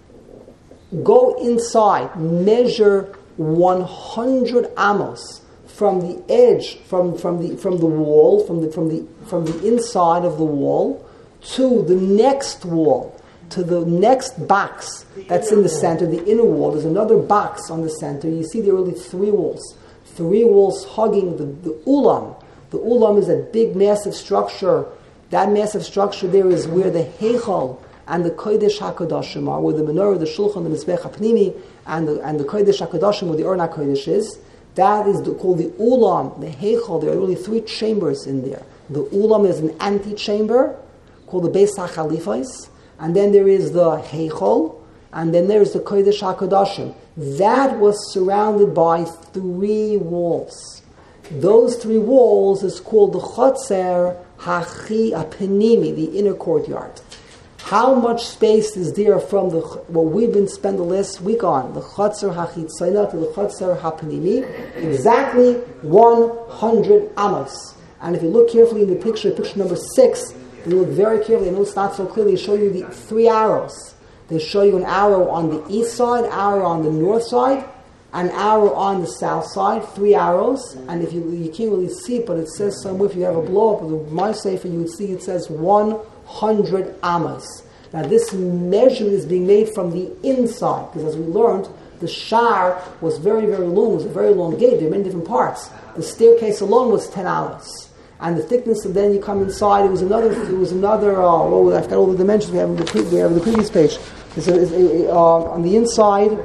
Go inside, measure one hundred amos from the edge, from, from the from the wall, from the from the from the inside of the wall to the next wall, to the next box that's in the center, the inner wall. There's another box on the center. You see there are really three walls, three walls hugging the, the ulam. The ulam is a big, massive structure. That massive structure there is where the heichal and the Kodesh HaKadoshim are, where the menorah, the shulchan, the mizbech hapnimi, and the and the Kodesh HaKadoshim, where the Or HaKodesh is. That is the, called the Ulam, the Heichal. There are really three chambers in there. The Ulam is an antechamber called the Beis HaChalifos, and then there is the Heichal, and then there is the Kodesh HaKadoshim. That was surrounded by three walls. Those three walls is called the Chotzer Hachi Apenimi, the inner courtyard. How much space is there from the what we've been spending the last week on, the Chotzer HaChitzayna to the Chotzer HaPenimi? Exactly one hundred amos. And if you look carefully in the picture, picture number six, you look very carefully, I know it's not so clear, they show you the three arrows. They show you an arrow on the east side, arrow on the north side, an arrow on the south side, three arrows. And if you you can't really see it, but it says somewhere, if you have a blow-up of the my sefer, you would see it says one hundred amos. Now this measurement is being made from the inside, because as we learned, the shar was very, very long. It was a very long gate. There were many different parts. The staircase alone was ten amos, and the thickness. And then you come inside. It was another. It was another. Uh, oh, I've got all the dimensions we have in the pre- we have in the previous page. It's a, it's a, uh, on the inside.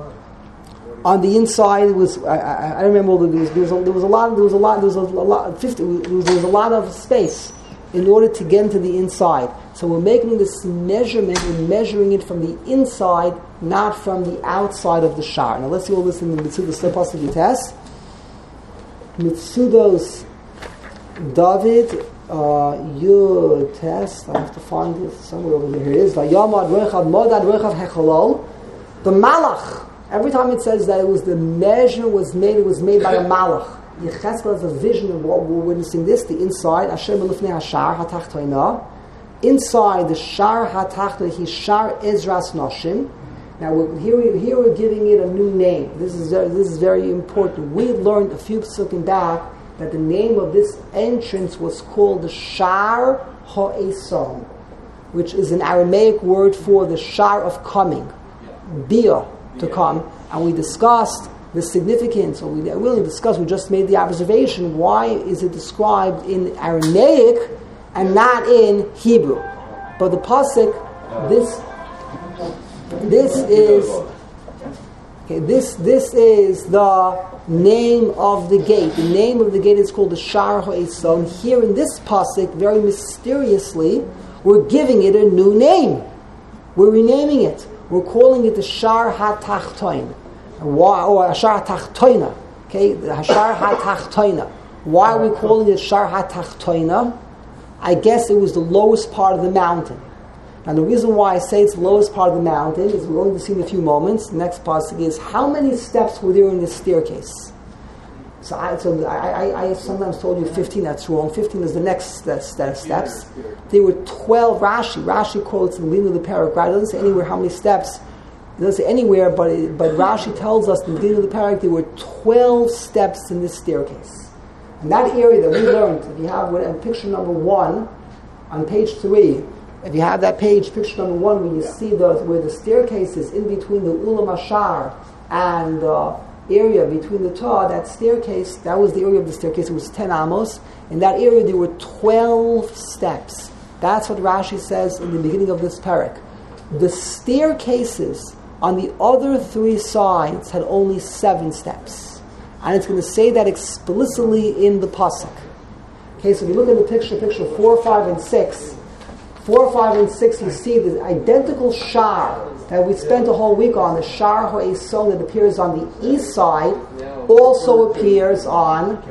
On the inside, it was I, I, I don't remember all the there was, there was a, there was a lot. There was a lot. There was a, a lot. Fifty. There was, there was a lot of space in order to get into the inside. So we're making this measurement, we're measuring it from the inside, not from the outside of the shar. Now let's see all this in the Mitzudos Pasuk Yutes. Mitzudos David uh, Yutes. I have to find it somewhere over here. Here it is. Vayamad Rechav Modad Rechav Hecholol. The Malach. Every time it says that it was the measure was made, it was made by a Malach. Yechezkel has a vision of what we're witnessing this, the inside, Asher Melifnei Hashar HaTachtoina. Inside the Shar HaTachtoina, he's Shar Ezras Noshim. Now we're, here, we, here we're giving it a new name. This is very, this is very important. We learned a few psukim back that the name of this entrance was called the Shar HaEson, which is an Aramaic word for the Shar of coming, Bia, to come. And we discussed the significance, or we really discussed, we just made the observation, why is it described in Aramaic and not in Hebrew? But the pasuk, this, this is, Okay, this this is the name of the gate. The name of the gate is called the Shar HaEson. Here in this pasuk, very mysteriously, we're giving it a new name. We're renaming it. We're calling it the Shar HaTachtoin, or Shar HaTachtoina. Okay, the Shar HaTachtoina. Why are we calling it Shar HaTachtoina? I guess it was the lowest part of the mountain. And the reason why I say it's the lowest part of the mountain is we're going to see in a few moments. The next pasuk is how many steps were there in this staircase? So I, so I, I, I sometimes told you fifteen. That's wrong. Fifteen is the next set of steps. There were twelve. Rashi. Rashi quotes in the beginning of the paragraph. It doesn't say anywhere how many steps. It doesn't say anywhere, but it, but Rashi tells us in the beginning of the paragraph there were twelve steps in this staircase. And that area that we learned, if you have what, picture number one on page three. If you have that page, picture number one, where you see the, where the staircase is in between the Ulam Ashar and the area between the Torah, that staircase, that was the area of the staircase, it was ten amos. In that area there were twelve steps. That's what Rashi says in the beginning of this parak. The staircases on the other three sides had only seven steps. And it's going to say that explicitly in the pasuk. Okay, so if you look at the picture, picture four, five, and six, Four, five, and six, you see the identical shar that we spent a whole week on, the Shar HaEson that appears on the east side, also appears on,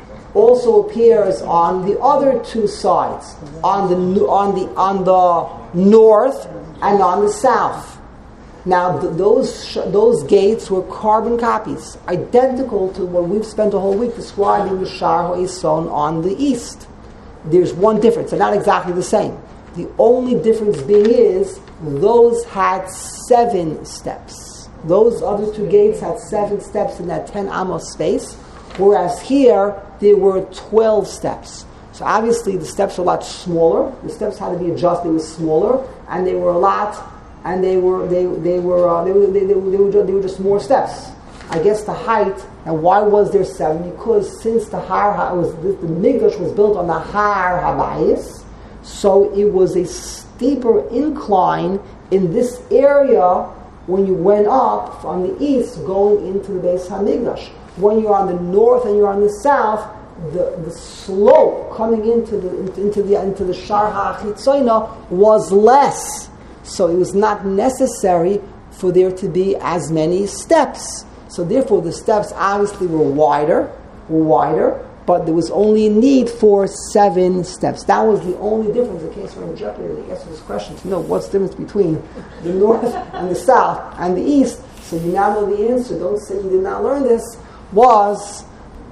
also appears on the other two sides, on the on the on the north and on the south. Now, th- those those gates were carbon copies, identical to what we've spent a whole week describing the Shar HaEson on the east. There's one difference; they're not exactly the same. The only difference being is those had seven steps. Those other two gates had seven steps in that ten amos space, whereas here there were twelve steps. So obviously the steps were a lot smaller. The steps had to be adjusted; they were smaller, and they were a lot, and they were they they were uh, they, were, they, they, were, they, were just, they were just more steps. I guess the height. And why was there seven? Because since the Har was the, the Mikdash was built on the Har Habayis. So it was a steeper incline in this area when you went up on the east going into the Beis HaMikdash. When you're on the north and you're on the south, the, the slope coming into the into the into the Shar HaChitzoina was less. So it was not necessary for there to be as many steps. So therefore the steps obviously were wider, were wider. But there was only a need for seven steps. That was the only difference. In case we're in jeopardy, the answer to this question is, you know, what's the difference between the north and the south and the east? So you now know the answer. Don't say you did not learn this. Was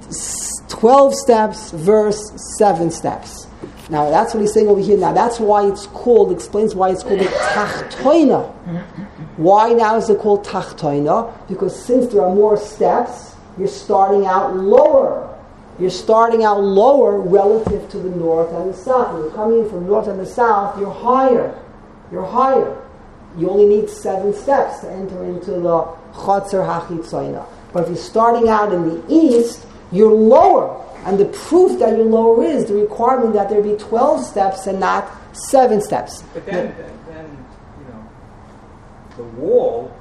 twelve steps versus seven steps. Now that's what he's saying over here. Now that's why it's called, explains why it's called a Tachtoina. Why now is it called Tachtoina? Because since there are more steps, you're starting out lower. You're starting out lower relative to the north and the south. When you're coming in from north and the south, you're higher. You're higher. You only need seven steps to enter into the Chatzer HaChitzoina. But if you're starting out in the east, you're lower. And the proof that you're lower is the requirement that there be twelve steps and not seven steps. But then, then, then you know, the wall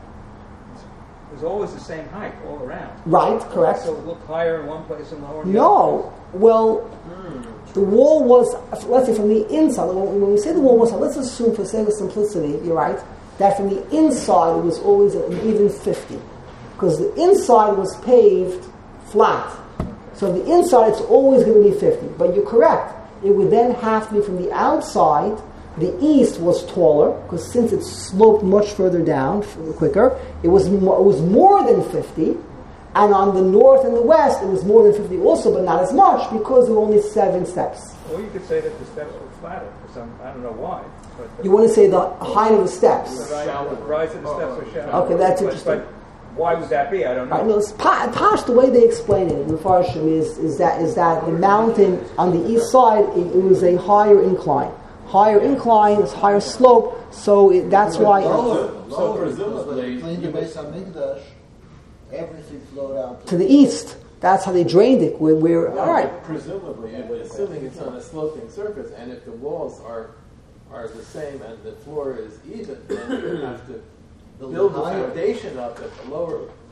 is always the same height all around. Right, correct. So it looked higher in one place and lower in the no. other place. Well, mm. the wall was, let's say from the inside, when we say the wall was, let's assume for sake of simplicity, you're right, that from the inside it was always an even fifty. Because the inside was paved flat. So the inside it's always going to be fifty. But you're correct. It would then have to be from the outside. The east was taller, because since it sloped much further down, quicker, it was mo- it was more than fifty. And on the north and the west, it was more than fifty also, but not as much, because there were only seven steps. Or you could say that the steps were flatter for some, I don't know why. But you want to say the height of the steps. The rise, the rise of the steps are shallow. Okay, that's but, interesting. But why would that be? I don't know. Right, no, it's pa- Pash, the way they explain it in the Farshim is, is, that, is that the mountain on the east side, it, it was a higher incline. Higher incline, it's higher slope, so it, that's why... Lower, So lower, presumably, because when you the would- Beis HaMikdash, everything flowed out to the east. That's how they drained it. We're, we're all right. Presumably, assuming it's on a sloping surface, and if the walls are are the same and the floor is even, then you have to build the higher. foundation up at the lower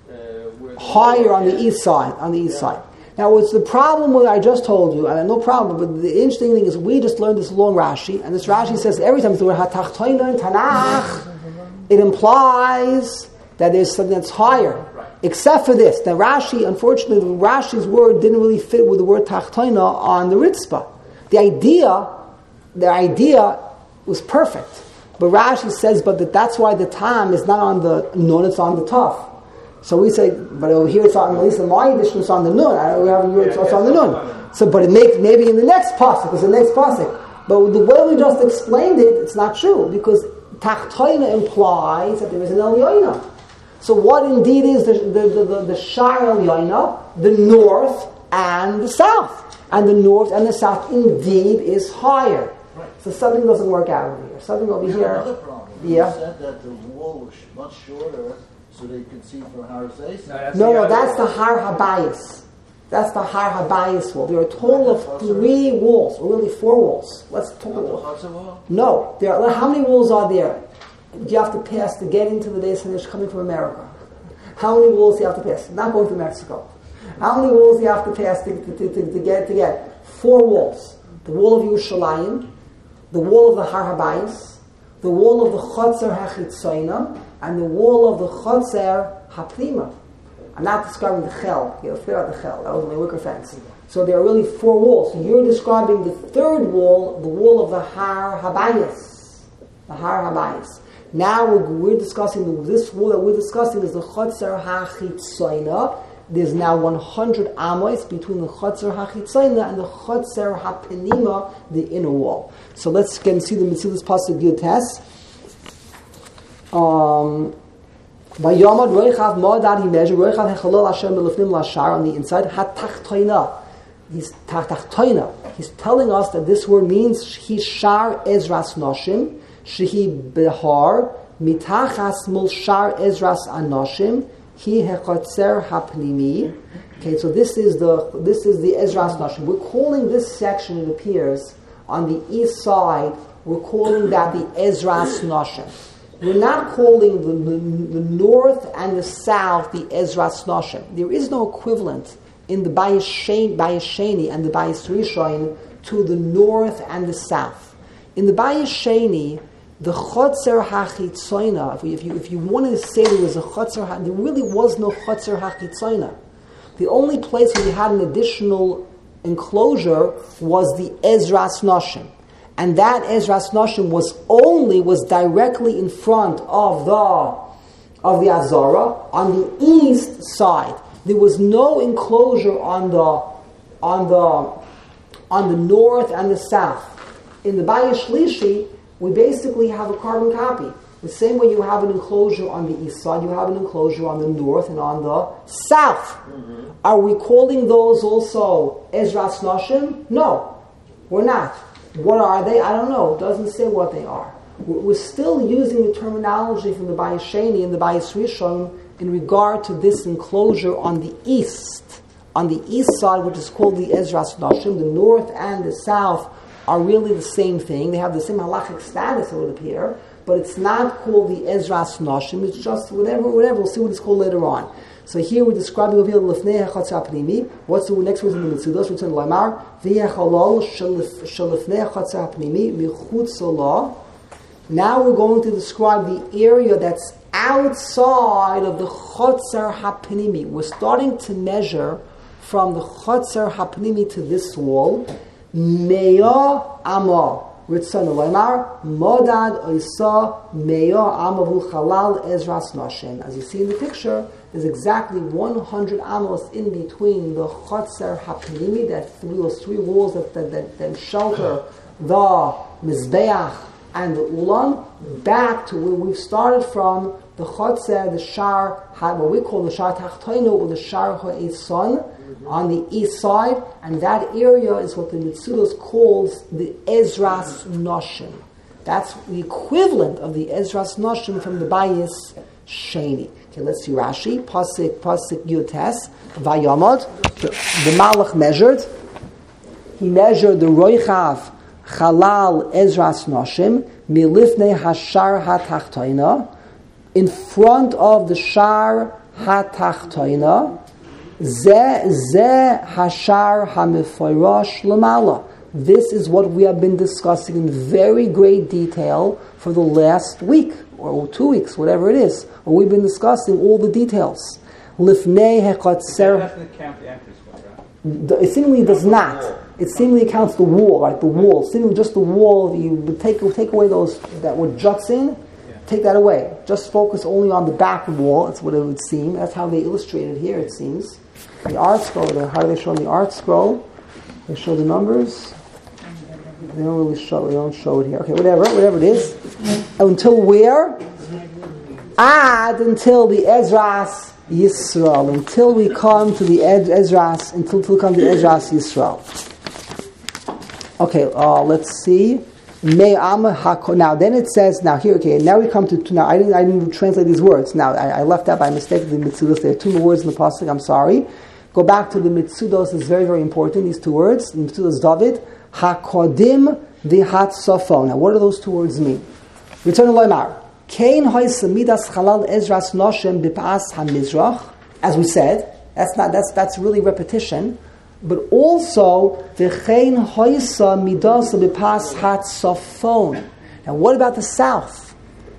where the higher on the east side, on the east Yeah. side. Now, what's the problem with I just told you? I mean, no problem, but the interesting thing is we just learned this long Rashi, and this Rashi says every time it's the word hatachtoina in Tanakh, it implies that there's something that's higher. Right. Except for this. Now, Rashi, unfortunately, Rashi's word didn't really fit with the word tachtoina on the Ritzpah. The idea, the idea was perfect. But Rashi says, but that that's why the tam is not on the nun, it's on the taf. So we say, but over here it's on, at least in my edition, it's on the nun. I don't have it's, it's on the nun. So, but it makes, maybe in the next pasuk, it's the next pasuk. But the way we just explained it, it's not true, because tachtoina implies that there is an elyoina. So what indeed is the the the, the, the shar elyoina? The north and the south. And the north and the south indeed is higher. Right. So something doesn't work out over here. Something over We have here. another problem. Yeah. You said that the wall was sh- much shorter, so they could see from Har Zeis. No, that's No, the no, other that's the one. Har Habayis. That's the Har Habayis wall. There are a total of three walls, or really four walls. Let's talk Not the about. Chazar wall? No, there are. How many walls are there? Do you have to pass to get into the Beis Hamikdash coming from America? How many walls do you have to pass? Not going to Mexico. How many walls do you have to pass to, to, to, to get to get? Four walls. The wall of Yerushalayim, the wall of the Har Habayis, the wall of the Chotzer HaChitzoina, and the wall of the Chotzer HaPnima. I'm not describing the Chel. You know, forget about the Chel. That was my wicker fence. So there are really four walls. So you're describing the third wall, the wall of the Har Habayis. The Har Habayis. Now we're, we're discussing, this wall that we're discussing is the Chotzer HaChitzoina. There's now one hundred amos between the Chotzer HaChitzoina and the Chotzer HaPnima, the inner wall. So let's again see the Mitzvah's Pasuk Yud Tes. Um, Vayamad Roichav Ma'adad, he measured Roichav Hechalol Hashem Belifnim Lashar on the inside. Hatachtoina. He's Tachtoina. He's telling us that this word means he shar Ezras Noshim, shehi behar mitachas mul shar Ezras Anoshim. He hechotzer hapnimi. Okay, so this is the this is the Ezras Noshim. We're calling this section, it appears, on the east side, we're calling that the Ezras Noshim. We're not calling the, the, the north and the south the Ezras Noshim. There is no equivalent in the Bayis Sheni and the Bayis Rishon to the north and the south. In the Bayis Sheni, the Chotzer HaChitzoina, if, if you if you wanted to say there was a Chotzer, there really was no Chotzer HaChitzoina. The only place where you had an additional enclosure was the Ezras Noshim. And that Ezras Noshim was only, was directly in front of the, of the Azara on the east side. There was no enclosure on the, on the, on the north and the south. In the Bayis Shlishi, we basically have a carbon copy. The same way you have an enclosure on the east side, you have an enclosure on the north and on the south. Mm-hmm. Are we calling those also Ezras Noshim? No, we're not. What are they? I don't know. It doesn't say what they are. We're still using the terminology from the Bayis Sheni and the Bayis Rishon in regard to this enclosure on the east. On the east side, which is called the Ezras Noshim, the north and the south are really the same thing. They have the same halachic status, it would appear, but it's not called the Ezras Noshim. It's just whatever, whatever. We'll see what it's called later on. So here we're describing over here Lefnei HaChatzer HaPnimi. What's the next word in the Mitzudos? It's in Laimar. V'yechalol shelefnei HaChatzer HaPnimi michutz lo. Now we're going to describe the area that's outside of the Chotzer HaPnimi. We're starting to measure from the Chotzer HaPnimi to this wall. Meya Amah. Ritzon Laimar. Modad Oisa Meya Amavu Chalal Ezras Noshim. As you see in the picture, there's exactly one hundred amos in between the Chotzer HaPnimi, that three, those three walls that, that, that, that shelter the Mizbeach and the Ulam, back to where we've started from, the Chotzer, the Shar, what we call the Shar Tachtoinu, or the Shar Ha'eson, on the east side, and that area is what the Mitzudos calls the Ezras Noshim. That's the equivalent of the Ezras Noshim from the Bayis Sheni. Okay, let's see Rashi. Pasik, Pasik Yutes, Vayamad. The, the Malach measured. He measured the Roichav Chalal Ezras Noshim Milifnei Hashar HaTachtoina, in front of the Shar hatachtoina ze ze hashar hamifayrash lamala. This is what we have been discussing in very great detail for the last week or two weeks, whatever it is. Or we've been discussing all the details. Lifnei hekatzer. That doesn't count the entrance way, right? It seemingly does not. It seemingly counts the wall, right? The wall, seemingly just the wall. You would take take away those that were juts in. Yeah. Take that away. Just focus only on the back wall. That's what it would seem. That's how they illustrate it here. It seems. The art scroll. How do they show in the art scroll? They show the numbers. They don't really show. They don't show it here. Okay, whatever, whatever it is. Until where? Add until the Ezras Yisrael. Until we come to the Ed, Ezras. Until, until we come to the Ezras Yisrael. Okay, uh, let's see. Now then it says, now here, okay, now we come to, to now I didn't I didn't translate these words. Now I, I left out by mistake the Mitzudos. There are two more words in the pasuk. I'm sorry. Go back to the Mitzudos. It's very, very important. These two words. The Mitzudos David. HaKodim v'Hatzafon. Now what do those two words mean? Return to Loimar. Kein hoysa midas chalal ezras noshem b'pas hamizrach. As we said, that's not that's that's really repetition. But also v'chein hoysa midas b'pas hatzafon. Now what about the south?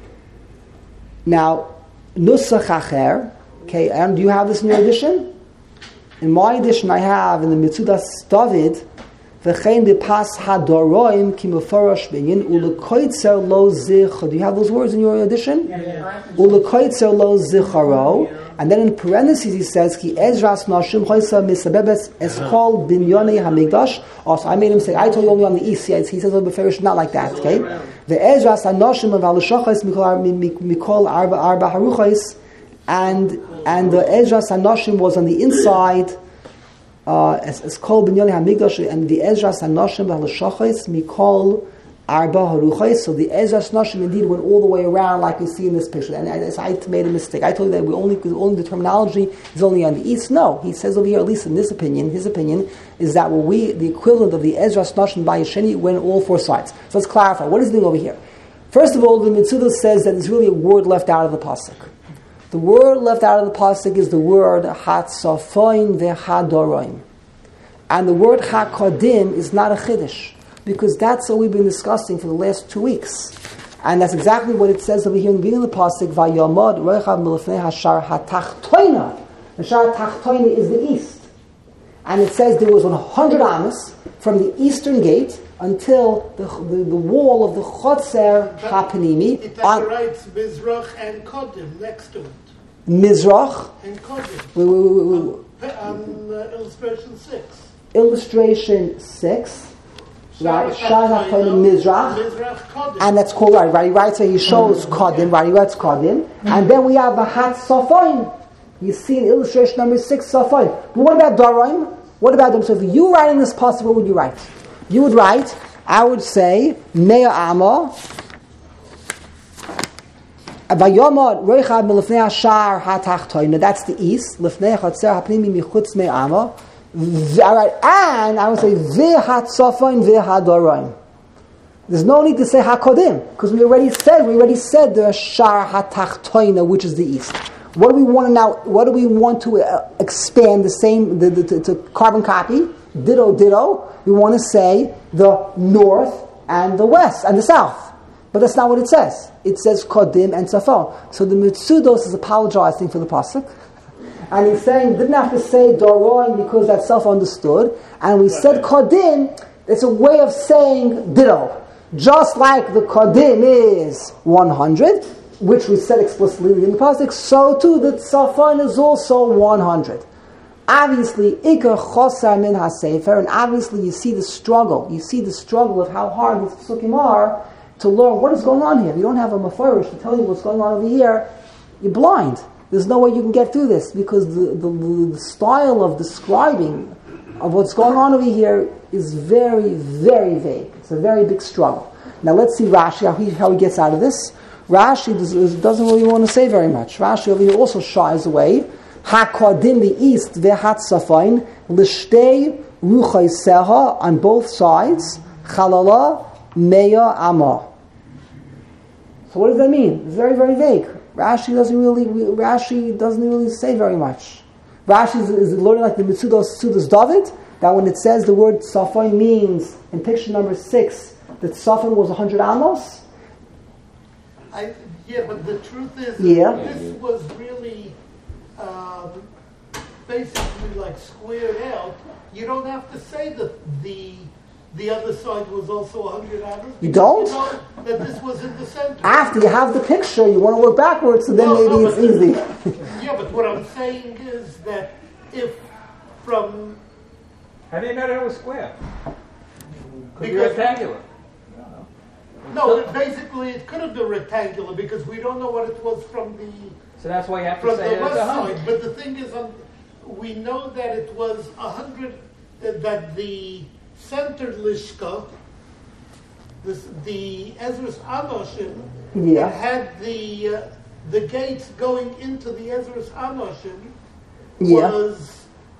Now nusach acher. Okay, and do you have this in your edition? In my edition, I have in the Mitzudas David. V'chein b'pas hadoroim ki mefarash binyin ulekoitzer lo zich. Do you have those words in your edition? Ulekoitzer lo zicharo. And then in parentheses he says ki ezras nashim choysa misabebes eskol binyonei hamigdash. Also, I made him say I told you only on the east. He says on the beferish not like that. Okay. The ezras nashim of alishachos mikol arba arba haruchos, and and the ezras nashim was on the inside. Uh, as, as called Binyoni Hamigdash, and the Ezras Hanoshim Halashachos Mikol Arba Haruchos. So the Ezras Hanoshim indeed went all the way around, like you see in this picture. And I, I made a mistake. I told you that we only, only the terminology is only on the east. No, he says over here, at least in this opinion, his opinion is that what we, the equivalent of the Ezras Hanoshim by Yesheni, went all four sides. So let's clarify. What is he doing over here? First of all, the Mitzudah says that there's really a word left out of the pasuk. The word left out of the pasuk is the word Hatzafoin ve'Hadoroim. And the word HaKodim is not a Chiddush, because that's what we've been discussing for the last two weeks. And that's exactly what it says over here in the beginning of the pasuk, Vayamod Roichav Milifnei Hashar HaTachtoina. The Shar HaTachtoina is the east. And it says there was one hundred amas from the eastern gate until the, the, the wall of the Chotzer HaPanimi. It writes Mizrach and Kodim next to it. Mizrach. And Kodim. Wait, wait, wait, wait, wait. On uh, illustration six. Illustration six. Right, Shar HaTachtoina Mizrach. Mizrach Kodim. And that's called, right, right, he writes, so he shows Kodim, right, he writes Kodim. And then we have the Hat Safoin. You see in illustration number six, Safoin. But what about Doroim? What about them? So if you writing this pasuk, what would you write? You would write, I would say, Mea Amma, Vayomod Roichad Milifnei Hashar HaTachtoina. That's the east. Lifnei Chotzer HaPnimi Michutz Mea Amma. All right, and I would say V'Hatzafoin V'Hadoroim. There's no need to say HaKodim, because we already said we already said the Shar HaTachtoina, which is the east. What do we want to now? What do we want to uh, expand the same the, the, to, to carbon copy? Ditto, ditto. We want to say the north and the west and the south, but that's not what it says. It says Kodim and Safon. So the Mitzudos is apologizing for the pasuk, and he's saying didn't have to say Doroin because that's self-understood, and we said Kodim. It's a way of saying ditto, just like the Kodim is one hundred. Which we said explicitly in the pasuk, so too the Safon is also one hundred. Obviously, Ikar Chosar Min HaSefer, and obviously you see the struggle. You see the struggle of how hard these psukim are to learn what is going on here. If you don't have a mafarish to tell you what's going on over here, you're blind. There's no way you can get through this, because the, the, the style of describing of what's going on over here is very, very vague. It's a very big struggle. Now let's see Rashi, how he, how he gets out of this. Rashi doesn't really want to say very much. Rashi over here also shies away. HaKodim, the east, ve'hatzafain, l'shtei ruchay seha, on both sides, chalala mea amma. So what does that mean? It's very, very vague. Rashi doesn't really, Rashi doesn't really say very much. Rashi is, is learning like the Mitzudos Sudas David, that when it says the word Safon means, in picture number six, that Safon was one hundred amos. I, yeah, but the truth is, Yeah. this was really um, basically like squared out. You don't have to say that the the other side was also one hundred amos. You don't? You know that this was in the center. After you have the picture, you want to work backwards, so then No, maybe no, it's but- easy. Yeah, but what I'm saying is that if from How do you know that it was square? Could be Because- rectangular. no, it basically it could have been rectangular because we don't know what it was from the So that's why you have to from say the it's west a side. hundred. But the thing is, um, we know that it was a hundred. Uh, that the center lishka, this, the Ezra's Anoshim, Yeah. had the uh, the gates going into the Ezra's Anoshim Yeah. was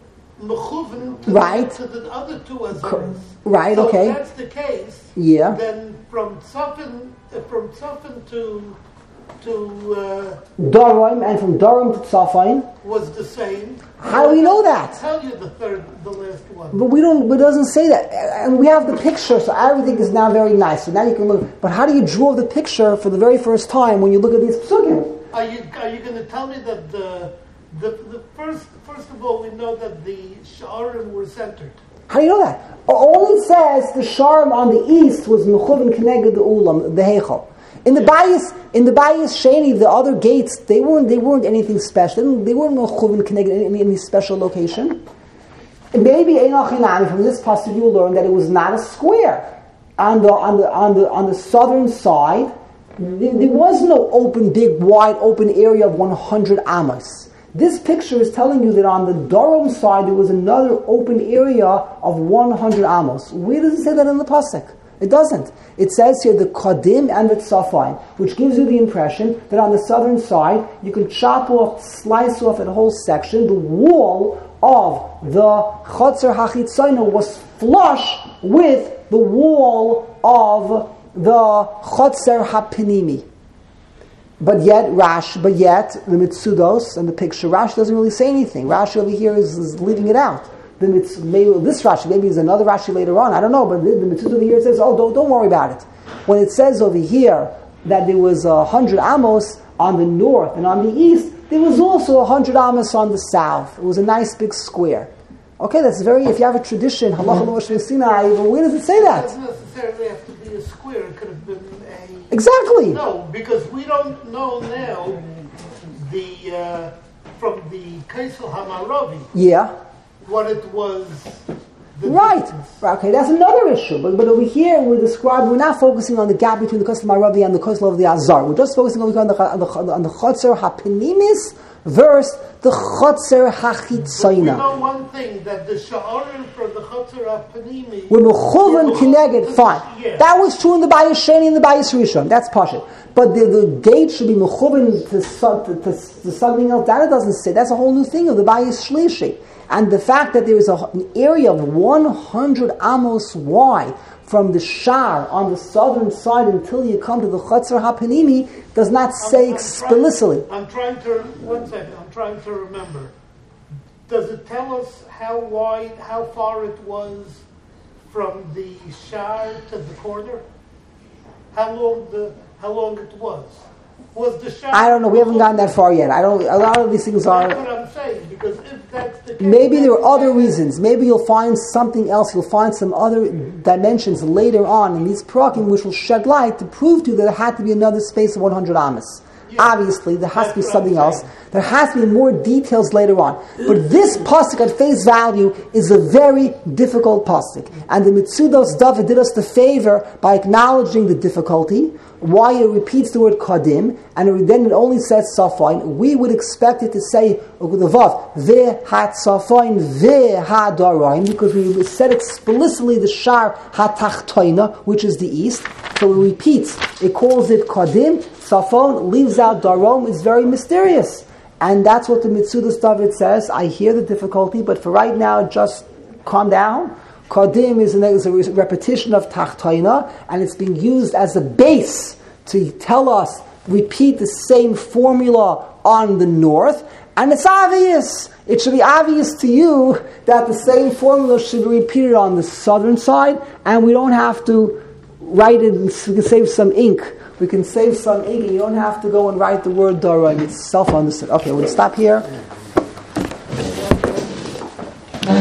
mechuven to, Right. the, to the other two Co- Ezras. right, So okay. if that's the case, Yeah. then from Tzafin, uh, from Tzafin to to uh, Durham, and from Durham to Safon. was the same. How do we know that? I'll tell you the third, the last one. But we don't. But it doesn't say that. And we have the picture, so everything is now very nice. So now you can look. But how do you draw the picture for the very first time when you look at these psukim? Are you are you going to tell me that the the the first first of all we know that the Sha'arim were centered. How do you know that? All it says the sharm on the east was mechuvin keneged the ulam, the heichal. In the bayis, in the bayis sheni, the other gates, they weren't they weren't anything special. They, they weren't mechuvin keneged in any, any special location. And maybe einachinami from this passage you will learn that it was not a square on the on the on the on the southern side. There, there was no open, big, wide open area of one hundred amos. This picture is telling you that on the Durham side there was another open area of one hundred amos. Where does it say that in the pasuk? It doesn't. It says here the Qadim and the Tzafon, which gives you the impression that on the southern side you can chop off, slice off that whole section. The wall of the Chotzer HaChitzayna was flush with the wall of the Chotzer HaPinimi. But yet, Rash, but yet, the Mitzudos and the picture, Rash doesn't really say anything. Rashi over here is, is leaving it out. The mitz, maybe this Rashi, maybe there's another Rashi later on, I don't know, but the, the Mitzudos over here says, oh, don't, don't worry about it. When it says over here that there was a hundred amos on the north and on the east, there was also a hundred amos on the south. It was a nice big square. Okay, that's very, if you have a tradition, halacha l'Moshe Sinai, where does it say It that? doesn't necessarily have to be a square. It could have been a Exactly. no, because we don't know now the uh, from the Kaisel Hamaravi Yeah. what it was. The Right. distance. Okay, that's another issue. But, but over here, we're describing, we're not focusing on the gap between the Kosel Maravi and the Kosel of the Azar. We're just focusing on the, on the, on the Chotzer HaPinimis versus the Chotzer We HaChitzayna. know one thing, that the Sha'arim for the Chotzer HaPanimi We're Mechuvan were Kineged, Mechuvan- fine. Yeah. That was true in the Bayis Sheni and the Bayis Rishon. That's Pashit. But the, the gate should be Mechuvan to, so- to, to, to something else. That it doesn't say. That's a whole new thing of the Bayis Shlishi. And the fact that there is a, an area of one hundred amos wide from the Shar on the southern side until you come to the Chotzer HaPanimi does not say I'm- I'm explicitly. Trying, I'm trying to, one second, I'm trying to remember. Does it tell us how wide, how far it was from the Shar to the corner? How long the, how long it was? Was the Shar... I don't know. We haven't gotten that far yet. I don't. A lot of these things That's are. what I'm saying, because if that's the case... Maybe there are then- other reasons. Maybe you'll find something else. You'll find some other dimensions later on in these prakim which will shed light to prove to you that there had to be another space of one hundred amos. Yeah. Obviously, there has to be That's what I'm something else. saying. There has to be more details later on. But this pasuk at face value is a very difficult pasuk. And the Mitzudos David did us the favor by acknowledging the difficulty, why it repeats the word kadim, and then it only says safain. We would expect it to say the vav ve hat safain ve ha daraim, because we said explicitly the shar hatachtoina, which is the east. So it repeats. It calls it kadim. Safon leaves out darom. It's very mysterious, and that's what the Mitzudos David says. I hear the difficulty, but for right now, just calm down. Kadim is, an, is a repetition of Tachtoina, and it's being used as a base to tell us, repeat the same formula on the north, and it's obvious. It should be obvious to you that the same formula should be repeated on the southern side, and we don't have to write it, we can save some ink. We can save some ink, and you don't have to go and write the word Dara, and it's self-understood. Okay, we'll stop here.